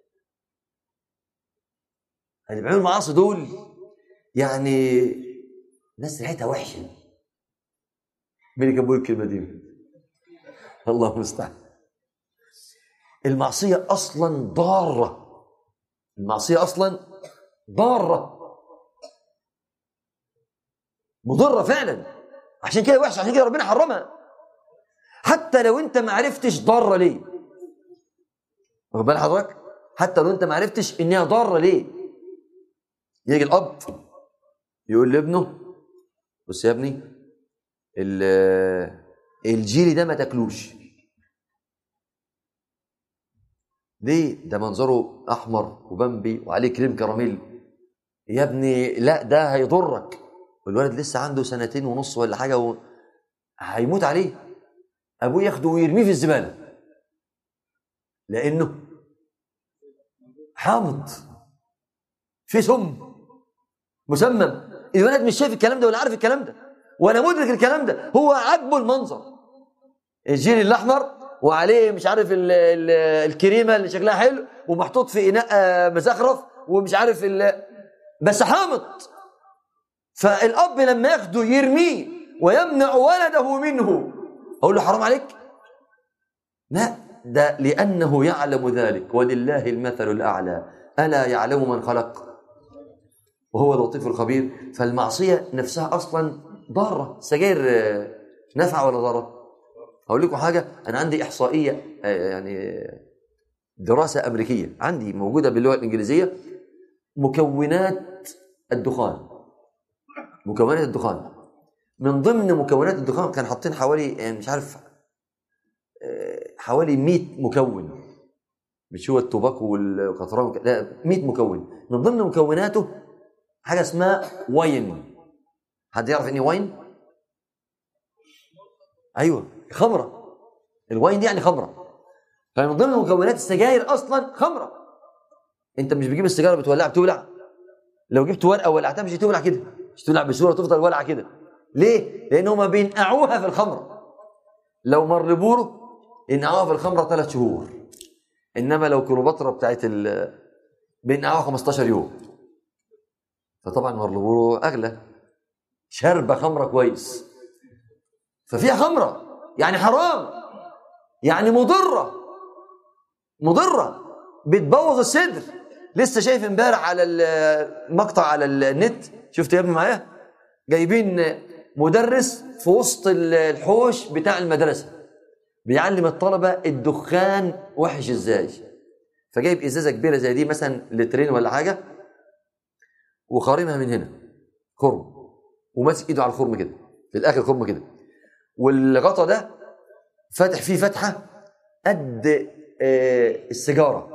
اللي بيعملوا المعاصي دول يعني ناس ريحتها وحشه. مين اللي كان بيقول الكلمه دي؟ الله المستعان. المعصيه اصلا ضاره، المعصيه اصلا ضاره مضره فعلا، عشان كده وحشه، عشان كده ربنا حرمها. حتى لو انت ما عرفتش ضاره ليه، واخد بال حضرتك؟ حتى لو انت ما عرفتش انها ضاره ليه، يجي الاب يقول لابنه بص يا ابني الجيلي ده ما تاكلوش ليه؟ ده منظره احمر وبمبي وعليه كريم كراميل يا ابني، لا ده هيضرك. والولد لسه عنده 2.5 سنين ولا حاجه هيموت عليه. ابوه ياخده ويرميه في الزباله لانه حامض، في سم مسمم. الولد مش شايف الكلام ده ولا عارف الكلام ده ولا مدرك الكلام ده، هو عاجبه المنظر، الجيل الاحمر وعليه مش عارف الكريمه اللي شكلها حلو ومحطوط في اناء مزخرف ومش عارف بس حامض. فالاب لما ياخده يرميه ويمنع ولده منه، اقول له حرام عليك؟ لا، ده لانه يعلم ذلك، ولله المثل الاعلى، الا يعلم من خلق وهو اللطيف الخبير. فالمعصيه نفسها اصلا ضاره. سجاير نفع ولا ضاره؟ اقول لكم حاجه، انا عندي احصائيه، يعني دراسه امريكيه عندي موجوده باللغه الانجليزيه، مكونات الدخان. مكونات الدخان، من ضمن مكونات الدخان كان حاطين حوالي مش عارف حوالي 100 مكون، مش هو التوباكو والقطران، لا 100 مكون. من ضمن مكوناته حاجه اسمها واين. حد يعرف ايه واين؟ ايوه، خمره. الواين دي يعني خمره. فمن ضمن مكونات السجاير اصلا خمره. انت مش بتجيب السيجاره بتولعها بتولع، لو جبت ورقه ولعتها مش هتولع كده، مش هتولع بسهوله، تفضل ولعه كده. ليه؟ لان هم بينقعوها في الخمره. لو مرلبورو ينقعوها في الخمره 3 شهور، انما لو كليوباترا بتاعت بينقعوها 15 يوم. فطبعا مرلبورو اغلى، شربة خمره كويس، ففيها خمره يعني حرام، يعني مضره، بتبوظ الصدر. لسه شايف امبارح على المقطع على النت، شفت يا ابني معايا؟ جايبين مدرس في وسط الحوش بتاع المدرسه بيعلم الطلبه الدخان وحش ازاي. فجايب ازازه كبيره زي دي مثلا لترين ولا حاجه، وخارمها من هنا خرم، وماسك ايده على الخرم كده، في الاخر خرم كده، والغطا ده فاتح فيه فتحه قد السيجاره.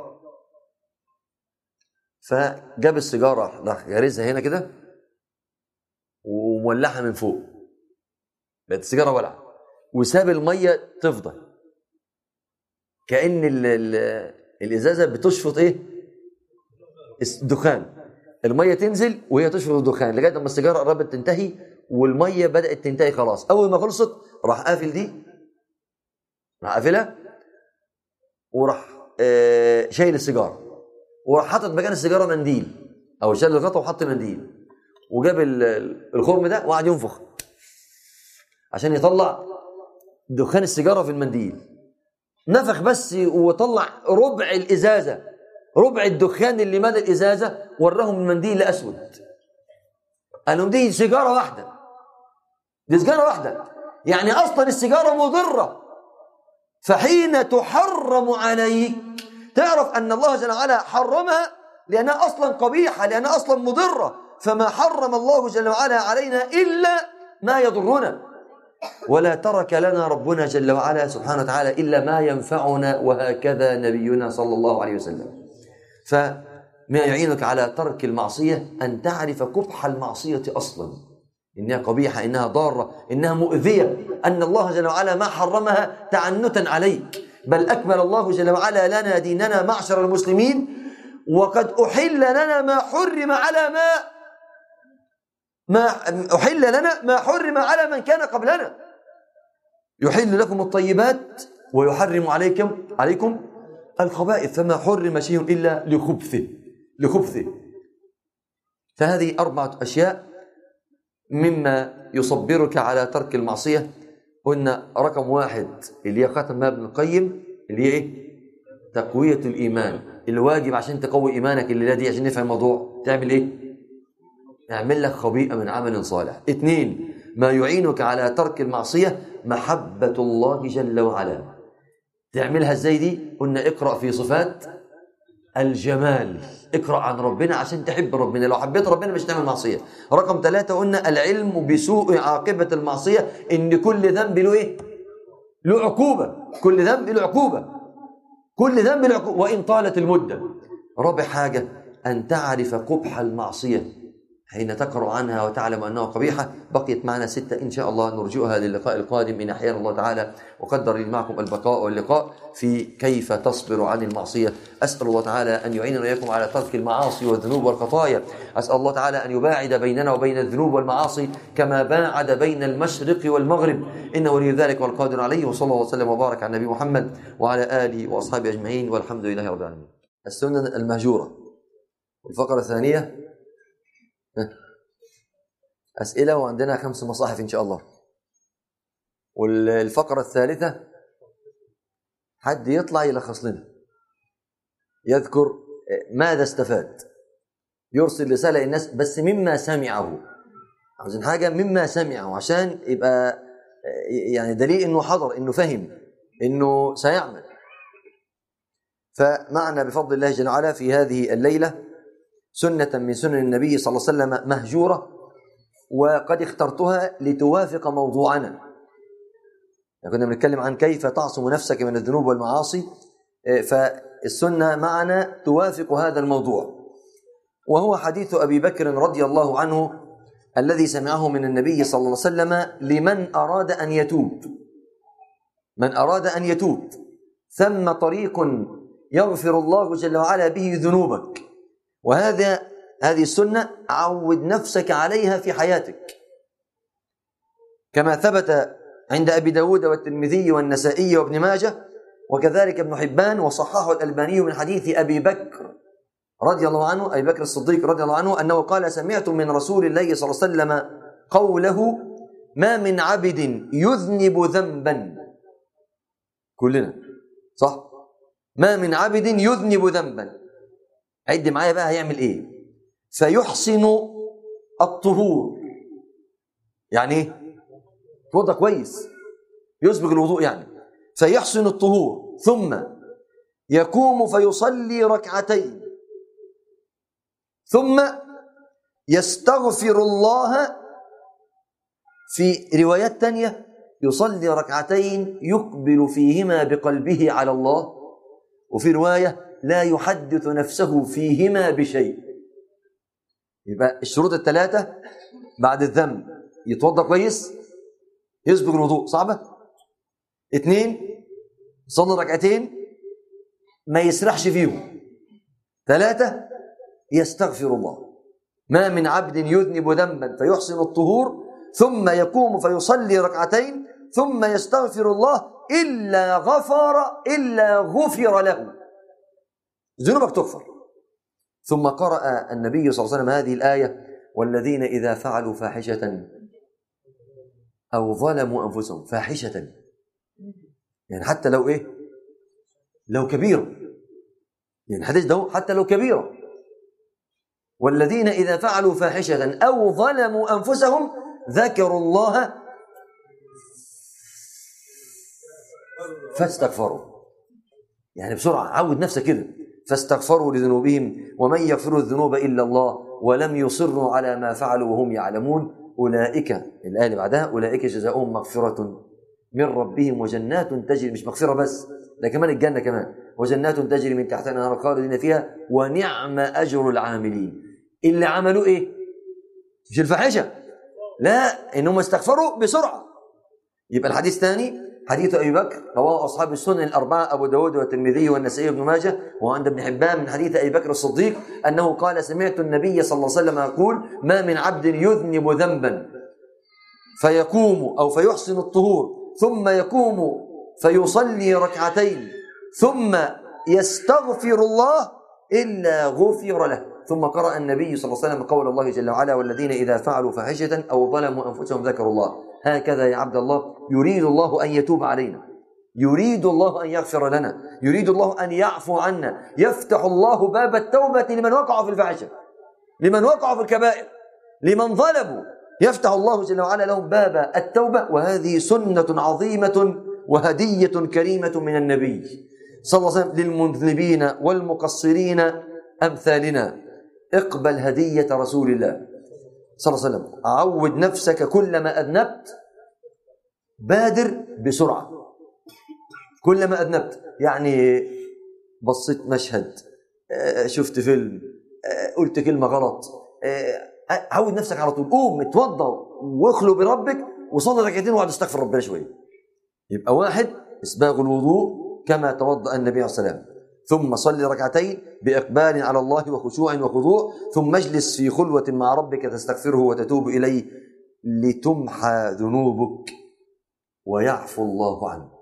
فجاب السيجاره راح غارزها هنا كده ومولعها من فوق، بقت السيجاره ولعه، وساب الميه تفضل كأن الازازه بتشفط ايه؟ الدخان. الميه تنزل وهي تشفط الدخان لغايه لما السيجاره قربت تنتهي والميه بدات تنتهي خلاص. اول ما خلصت راح قافل دي، راح قافلها، وراح شايل السيجاره، وراح حاطط مكان السيجاره منديل، او شال الغطا وحط منديل، وجاب الخرم ده وقعد ينفخ عشان يطلع دخان السيجاره في المنديل. نفخ بس وطلع ربع الازازه، ربع الدخان اللي مدى الازازه، وراهم المنديل اسود. قال لهم دي سيجاره واحده، دي سيجاره واحده، يعني اصلا السيجاره مضره. فحين تحرم عليك تعرف ان الله جل وعلا حرمها لانها اصلا قبيحه، لانها اصلا مضره. فما حرم الله جل وعلا علينا الا ما يضرنا، ولا ترك لنا ربنا جل وعلا سبحانه وتعالى إلا ما ينفعنا، وهكذا نبينا صلى الله عليه وسلم. فما يعينك على ترك المعصية أن تعرف قبح المعصية أصلا، إنها قبيحة، إنها ضارة، إنها مؤذية، أن الله جل وعلا ما حرمها تعنتا عليك، بل أكمل الله جل وعلا لنا ديننا معشر المسلمين، وقد أحل لنا ما حرم على ما أحل لنا ما حرم على من كان قبلنا. يحل لكم الطيبات ويحرم عليكم الخبائث، فما حرم شيء إلا لخبثه. فهذه 4 أشياء مما يصبرك على ترك المعصية. قلنا رقم 1 اللي هي ختم ابن القيم، اللي هي إيه؟ تقوية الإيمان. الواجب عشان تقوي إيمانك الليلة دي، عشان نفهم الموضوع، تعمل إيه؟ اعمل لك خبيئة من عمل صالح. 2 ما يعينك على ترك المعصية محبة الله جل وعلا. تعملها ازاي دي؟ قلنا اقرأ في صفات الجمال، اقرأ عن ربنا عشان تحب ربنا، لو حبيت ربنا مش تعمل معصية. رقم 3 قلنا العلم بسوء عاقبة المعصية، ان كل ذنب له ايه؟ له عقوبة، كل ذنب له عقوبة، كل ذنب له عقوبة وإن طالت المدة. رابع حاجة أن تعرف قبح المعصية حين تقرأ عنها وتعلم أنها قبيحة. بقيت معنا 6 إن شاء الله نرجئها للقاء القادم إن أحيانا الله تعالى، وقدر لي معكم البقاء واللقاء في كيف تصبر عن المعصية. أسأل الله تعالى أن يعيننا وإياكم على ترك المعاصي والذنوب والخطايا. أسأل الله تعالى أن يباعد بيننا وبين الذنوب والمعاصي كما باعد بين المشرق والمغرب، إنه ولي ذلك والقادر عليه. وصلى الله وسلم وبارك على النبي محمد وعلى آله وأصحابه أجمعين، والحمد لله رب العالمين. السنن المهجورة. الفقرة الثانية أسئلة، وعندنا 5 مصاحف إن شاء الله. والفقرة الثالثة حد يطلع يلخص لنا، يذكر ماذا استفاد، يرسل رسالة للناس بس مما سمعه، عاوزين حاجة مما سمعه عشان يبقى يعني دليل إنه حضر، إنه فهم، إنه سيعمل. فمعنا بفضل الله جل وعلا في هذه الليلة سنة من سنن النبي صلى الله عليه وسلم مهجورة، وقد اخترتها لتوافق موضوعنا. يعني كنا بنتكلم عن كيف تعصم نفسك من الذنوب والمعاصي، فالسنة معنا توافق هذا الموضوع، وهو حديث أبي بكر رضي الله عنه الذي سمعه من النبي صلى الله عليه وسلم لمن أراد أن يتوب. من أراد أن يتوب ثم طريق يغفر الله جل وعلا به ذنوبك، هذه السنة عود نفسك عليها في حياتك، كما ثبت عند أبي داود والترمذي والنسائي وابن ماجه، وكذلك ابن حبان وصححه الألباني من حديث أبي بكر رضي الله عنه، أبي بكر الصديق رضي الله عنه، أنه قال: سمعت من رسول الله صلى الله عليه وسلم قوله: ما من عبد يذنب ذنبا. كلنا صح؟ ما من عبد يذنب ذنبا، عد معايا بقى هيعمل ايه؟ فيحسن الطهور، يعني ايه؟ يتوضا كويس، يسبغ الوضوء يعني. فيحسن الطهور ثم يقوم فيصلي ركعتين ثم يستغفر الله. في روايات تانية يصلي ركعتين يقبل فيهما بقلبه على الله، وفي رواية لا يحدث نفسه فيهما بشيء. يبقى الشروط الثلاثة بعد الذنب: يتوضا كويس، يسبغ الوضوء، صعبة. 2 يصلي ركعتين ما يسرحش فيهم. 3 يستغفر الله. ما من عبد يذنب ذنبا فيحسن الطهور ثم يقوم فيصلي ركعتين ثم يستغفر الله إلا غفر له، ذنوبك تغفر. ثم قرأ النبي صلى الله عليه وسلم هذه الآية: والذين إذا فعلوا فاحشة أو ظلموا أنفسهم. فاحشة يعني حتى لو إيه؟ لو كبيرة، يعني الحديث ده حتى لو كبيرة. والذين إذا فعلوا فاحشة أو ظلموا أنفسهم ذكروا الله فاستغفروا، يعني بسرعة عود نفسك كده، فاستغفروا لذنوبهم ومن يغفر الذنوب إلا الله ولم يصروا على ما فعلوا وهم يعلمون أولئك، الآية اللي بعدها: أولئك جزاؤهم مغفرة من ربهم وجنات تجري، مش مغفرة بس، ده كمان الجنة كمان، وجنات تجري من تحتها الأنهار خالدين فيها ونعم أجر العاملين. اللي عملوا إيه؟ مش الفاحشة، لا، إنهم استغفروا بسرعة. يبقى الحديث الثاني حديث أبي بكر رواه أصحاب السنن الأربعة أبو داود والترمذي والنسائي وابن ماجه، وعند ابن حبان من حديث أبي بكر الصديق أنه قال: سمعت النبي صلى الله عليه وسلم يقول: ما من عبد يذنب ذنبا فيقوم أو فيحسن الطهور ثم يقوم فيصلي ركعتين ثم يستغفر الله إلا غفر له. ثم قرأ النبي صلى الله عليه وسلم قول الله جل وعلا: والذين إذا فعلوا فاحشة أو ظلموا أنفسهم ذكروا الله. هكذا يا عبد الله يريد الله أن يتوب علينا، يريد الله أن يغفر لنا، يريد الله أن يعفو عنا. يفتح الله باب التوبة لمن وقع في الفاحشة، لمن وقع في الكبائر، لمن ظلموا، يفتح الله جل وعلا لهم باب التوبة. وهذه سنة عظيمة وهدية كريمة من النبي صلى الله عليه وسلم للمذنبين والمقصرين أمثالنا. اقبل هدية رسول الله صلى الله عليه وسلم. عود نفسك كلما أذنبت بادر بسرعة، كلما أذنبت، يعني بصيت مشهد، شفت فيلم، قلت كلمة غلط، عود نفسك على طول، قوم اتوضى واخلو بربك وصلي ركعتين وقعد استغفر ربنا شوية. يبقى 1 إسباغ الوضوء كما توضأ النبي عليه الصلاة والسلام، ثم صلي ركعتين بإقبال على الله وخشوع وخضوع، ثم اجلس في خلوة مع ربك تستغفره وتتوب إليه لتمحى ذنوبك ويعفو الله عنك.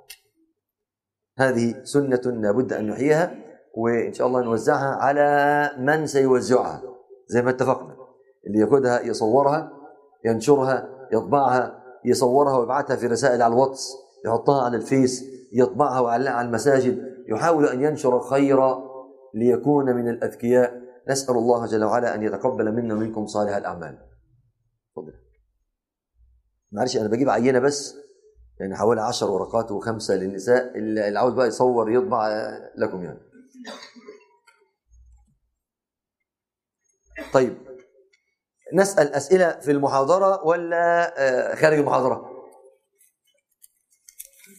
هذه سنة لابد أن نحييها، وإن شاء الله نوزعها على من سيوزعها زي ما اتفقنا. اللي ياخدها يصورها، ينشرها، يطبعها، يصورها ويبعثها في رسائل على الواتس، يحطها على الفيس، يطبعها ويعلقها على المساجد، يحاول أن ينشر الخير ليكون من الأذكياء. نسأل الله جل وعلا أن يتقبل منا ومنكم صالح الأعمال. معلش أنا بجيب عينة بس، يعني حوالي 10 ورقات و5 للنساء، اللي عاوز بقى يصور يطبع لكم يعني. طيب، نسأل أسئلة في المحاضرة ولا خارج المحاضرة؟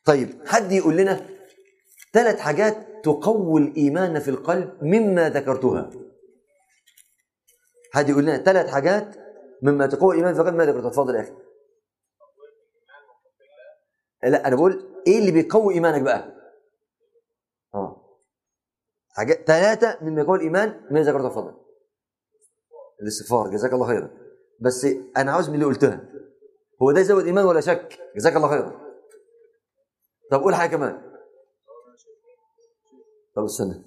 طيب حد يقول لنا 3 حاجات تقوي الإيمان في القلب مما ذكرتها. حد يقول لنا 3 حاجات مما تقوي الإيمان في القلب مما ذكرتها. اتفضل يا أخي. لا أنا بقول إيه اللي بيقوي إيمانك بقى؟ حاجات 3 مما يقوي الإيمان مما ذكرتها. اتفضل. الاستغفار، جزاك الله خيرا. بس أنا عاوز من اللي قلتها، هو ده يزود إيمان ولا شك؟ جزاك الله خيرا. طب قول حاجة كمان. طب استنى،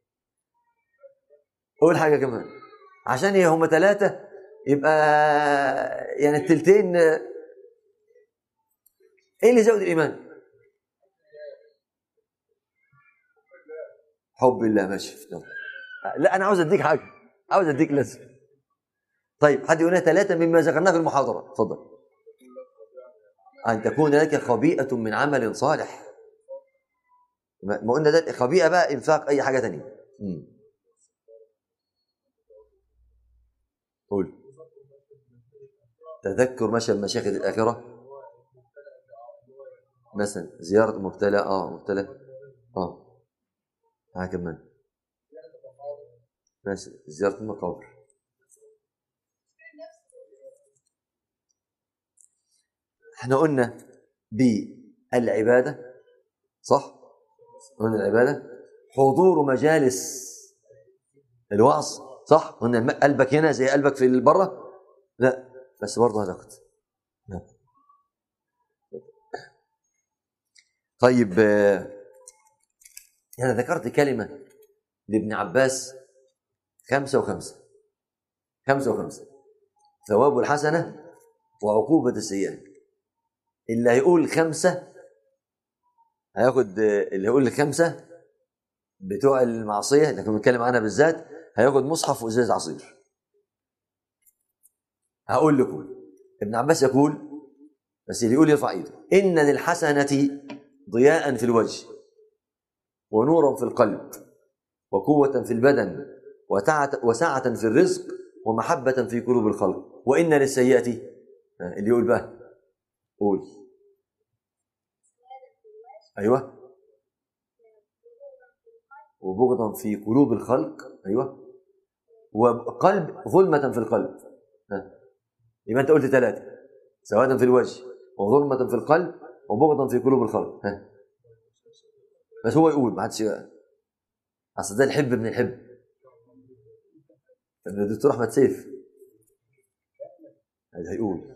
قول حاجة كمان عشان هم 3 يبقى يعني التلتين. ايه اللي يزود الإيمان؟ حب الله. ماشي. لا أنا عاوز أديك حاجة، عاوز أديك لازم. طيب حد يقول لنا 3 مما ذكرناه في المحاضرة. اتفضل. أن تكون لك خبيئة من عمل صالح. ما قلنا ده خبيئة بقى إنفاق أي حاجة تانية. قول. تذكر مشاهد الآخرة، مثلا زيارة مبتلى. مبتلى. كمان ماشي، زيارة المقابر. احنا قلنا بالعبادة، صح؟ قلنا العبادة، حضور مجالس الوعظ، صح؟ قلنا قلبك هنا زي قلبك في البرة. لا بس برضه هناخد. طيب أنا ذكرت كلمة لابن عباس 5 و5. 5 و5 ثواب الحسنة وعقوبة السيئة. اللي هيقول 5 هياخد، اللي هيقول 5 بتوع المعصية اللي كنا بنتكلم عنها بالذات هياخد مصحف وإزاز عصير. هقول لكم ابن عباس يقول، بس اللي يقول يرفع ايده: إن للحسنة ضياء في الوجه ونورا في القلب وقوة في البدن وسعة في الرزق ومحبة في قلوب الخلق، وإن للسيئة، اللي يقول بقى قول. أيوة. وبغضا في قلوب الخلق. أيوة. وقلب ظلمة في القلب. يبقى أنت قلت 3: سوادا في الوجه وظلمة في القلب وبغضا في قلوب الخلق. بس هو يقول، ما حدش، اصل ده الحب من الحب. الدكتور احمد سيف هيقول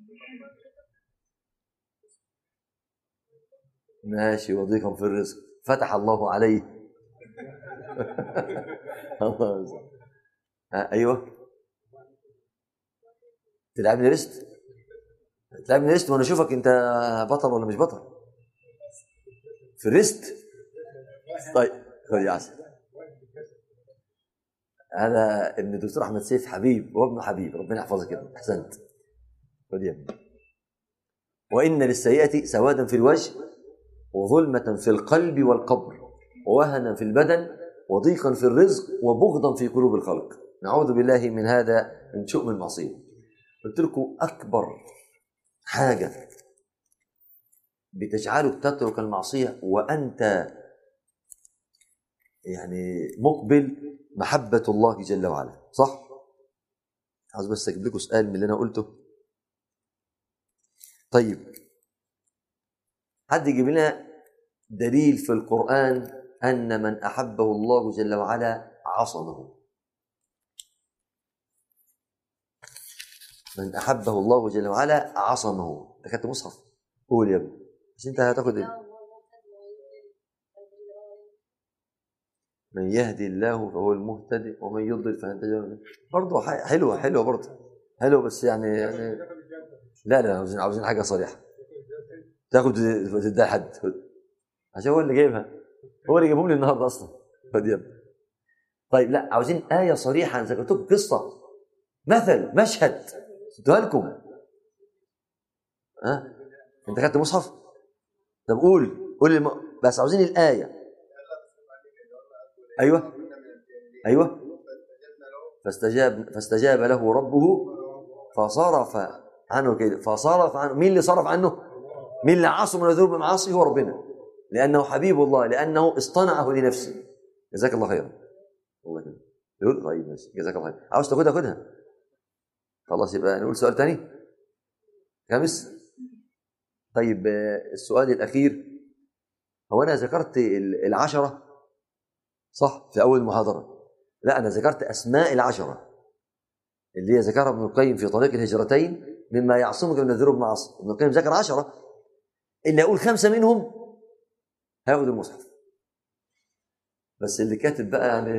ماشي. وضيقا في الرزق فتح الله عليه. الله. ايوه. تلعبني ريست، تلعبني ريست وانا اشوفك انت بطل ولا مش بطل في الريست. طيب خذ يا عسل. هذا ابن الدكتور احمد سيف حبيب وابن حبيب، ربنا يحفظك يا ابني. احسنت. خذ يا ابني. وان للسيئه سوادا في الوجه وظلمه في القلب والقبر ووهنا في البدن وضيقا في الرزق وبغضا في قلوب الخلق. نعوذ بالله من هذا، من شؤم المعصيه. قلت لكم اكبر حاجه بتجعلك تترك المعصيه وانت يعني مقبل محبة الله جل وعلا، صح؟ عاوز بس أجيب لكم سؤال من اللي أنا قلته. طيب حد يجيب لنا دليل في القرآن أن من أحبه الله جل وعلا عصمه. من أحبه الله جل وعلا عصمه. أنت خدت مصحف؟ قول يا ابني، بس أنت هتاخد من يهدي الله فهو المهتدي ومن يضلل فلن تجد. برضه حلوه برضه حلوه، بس يعني لا عاوزين حاجه صريحه. تاخد تديها لحد عشان هو اللي جايبها، هو اللي جايبهم لي النهارده اصلا. طيب لا، عاوزين ايه صريحه. انا ذكرت لكم قصه، مثل، مشهد اديها لكم. انت خدت مصحف؟ طب قول بس عاوزين الايه. ايوه. فاستجاب له ربه فصرف عنه كده. فصرف عنه. مين اللي صرف عنه؟ مين اللي عاصم من الذنوب بالمعاصي؟ هو ربنا، لأنه حبيب الله، لأنه اصطنعه لنفسه. جزاك الله خيرا. والله كده يقول طيب ماشي، جزاك الله خير. عاوز تاخدها خدها. خلاص يبقى نقول سؤال تاني خامس. طيب السؤال الأخير، هو أنا ذكرت العشرة صح في أول المحاضرة؟ لا، أنا ذكرت أسماء العشرة اللي هي ذكرها ابن القيم في طريق الهجرتين مما يعصمك من الذنوب والمعاصي. ابن القيم ذكر 10، اللي أقول 5 منهم هاخد المصحف. بس اللي كاتب بقى يعني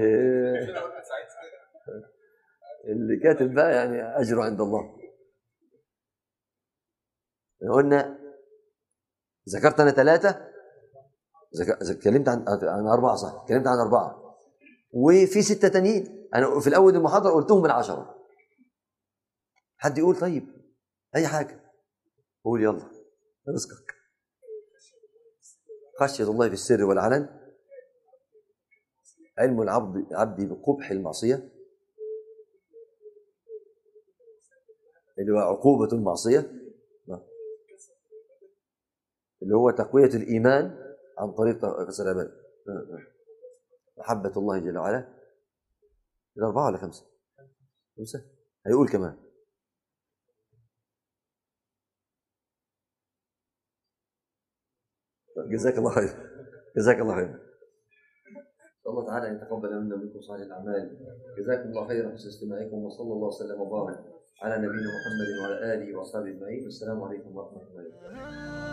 اللي كاتب بقى يعني أجره عند الله. قلنا ذكرت أنا 3، اتكلمت عن 4 صح، اتكلمت عن 4 وفي 6 تانيين أنا في الأول المحاضرة قلتهم ال10. حد يقول طيب أي حاجة، قول يلا رزقك. خشية الله في السر والعلن، علم العبد بقبح المعصية اللي هو عقوبة المعصية، اللي هو تقوية الإيمان عن طريق كسر العبادة، محبة الله جل وعلا. 4 ولا 5؟ 5 هيقول كمان. جزاك الله خير، جزاك الله خير. الله تعالى يتقبل منا ومنكم صالح الأعمال. جزاكم الله خيرا حسن استماعكم، وصلى الله وسلم وبارك على نبينا محمد وعلى آله وأصحابه أجمعين. والسلام عليكم ورحمة الله وبركاته.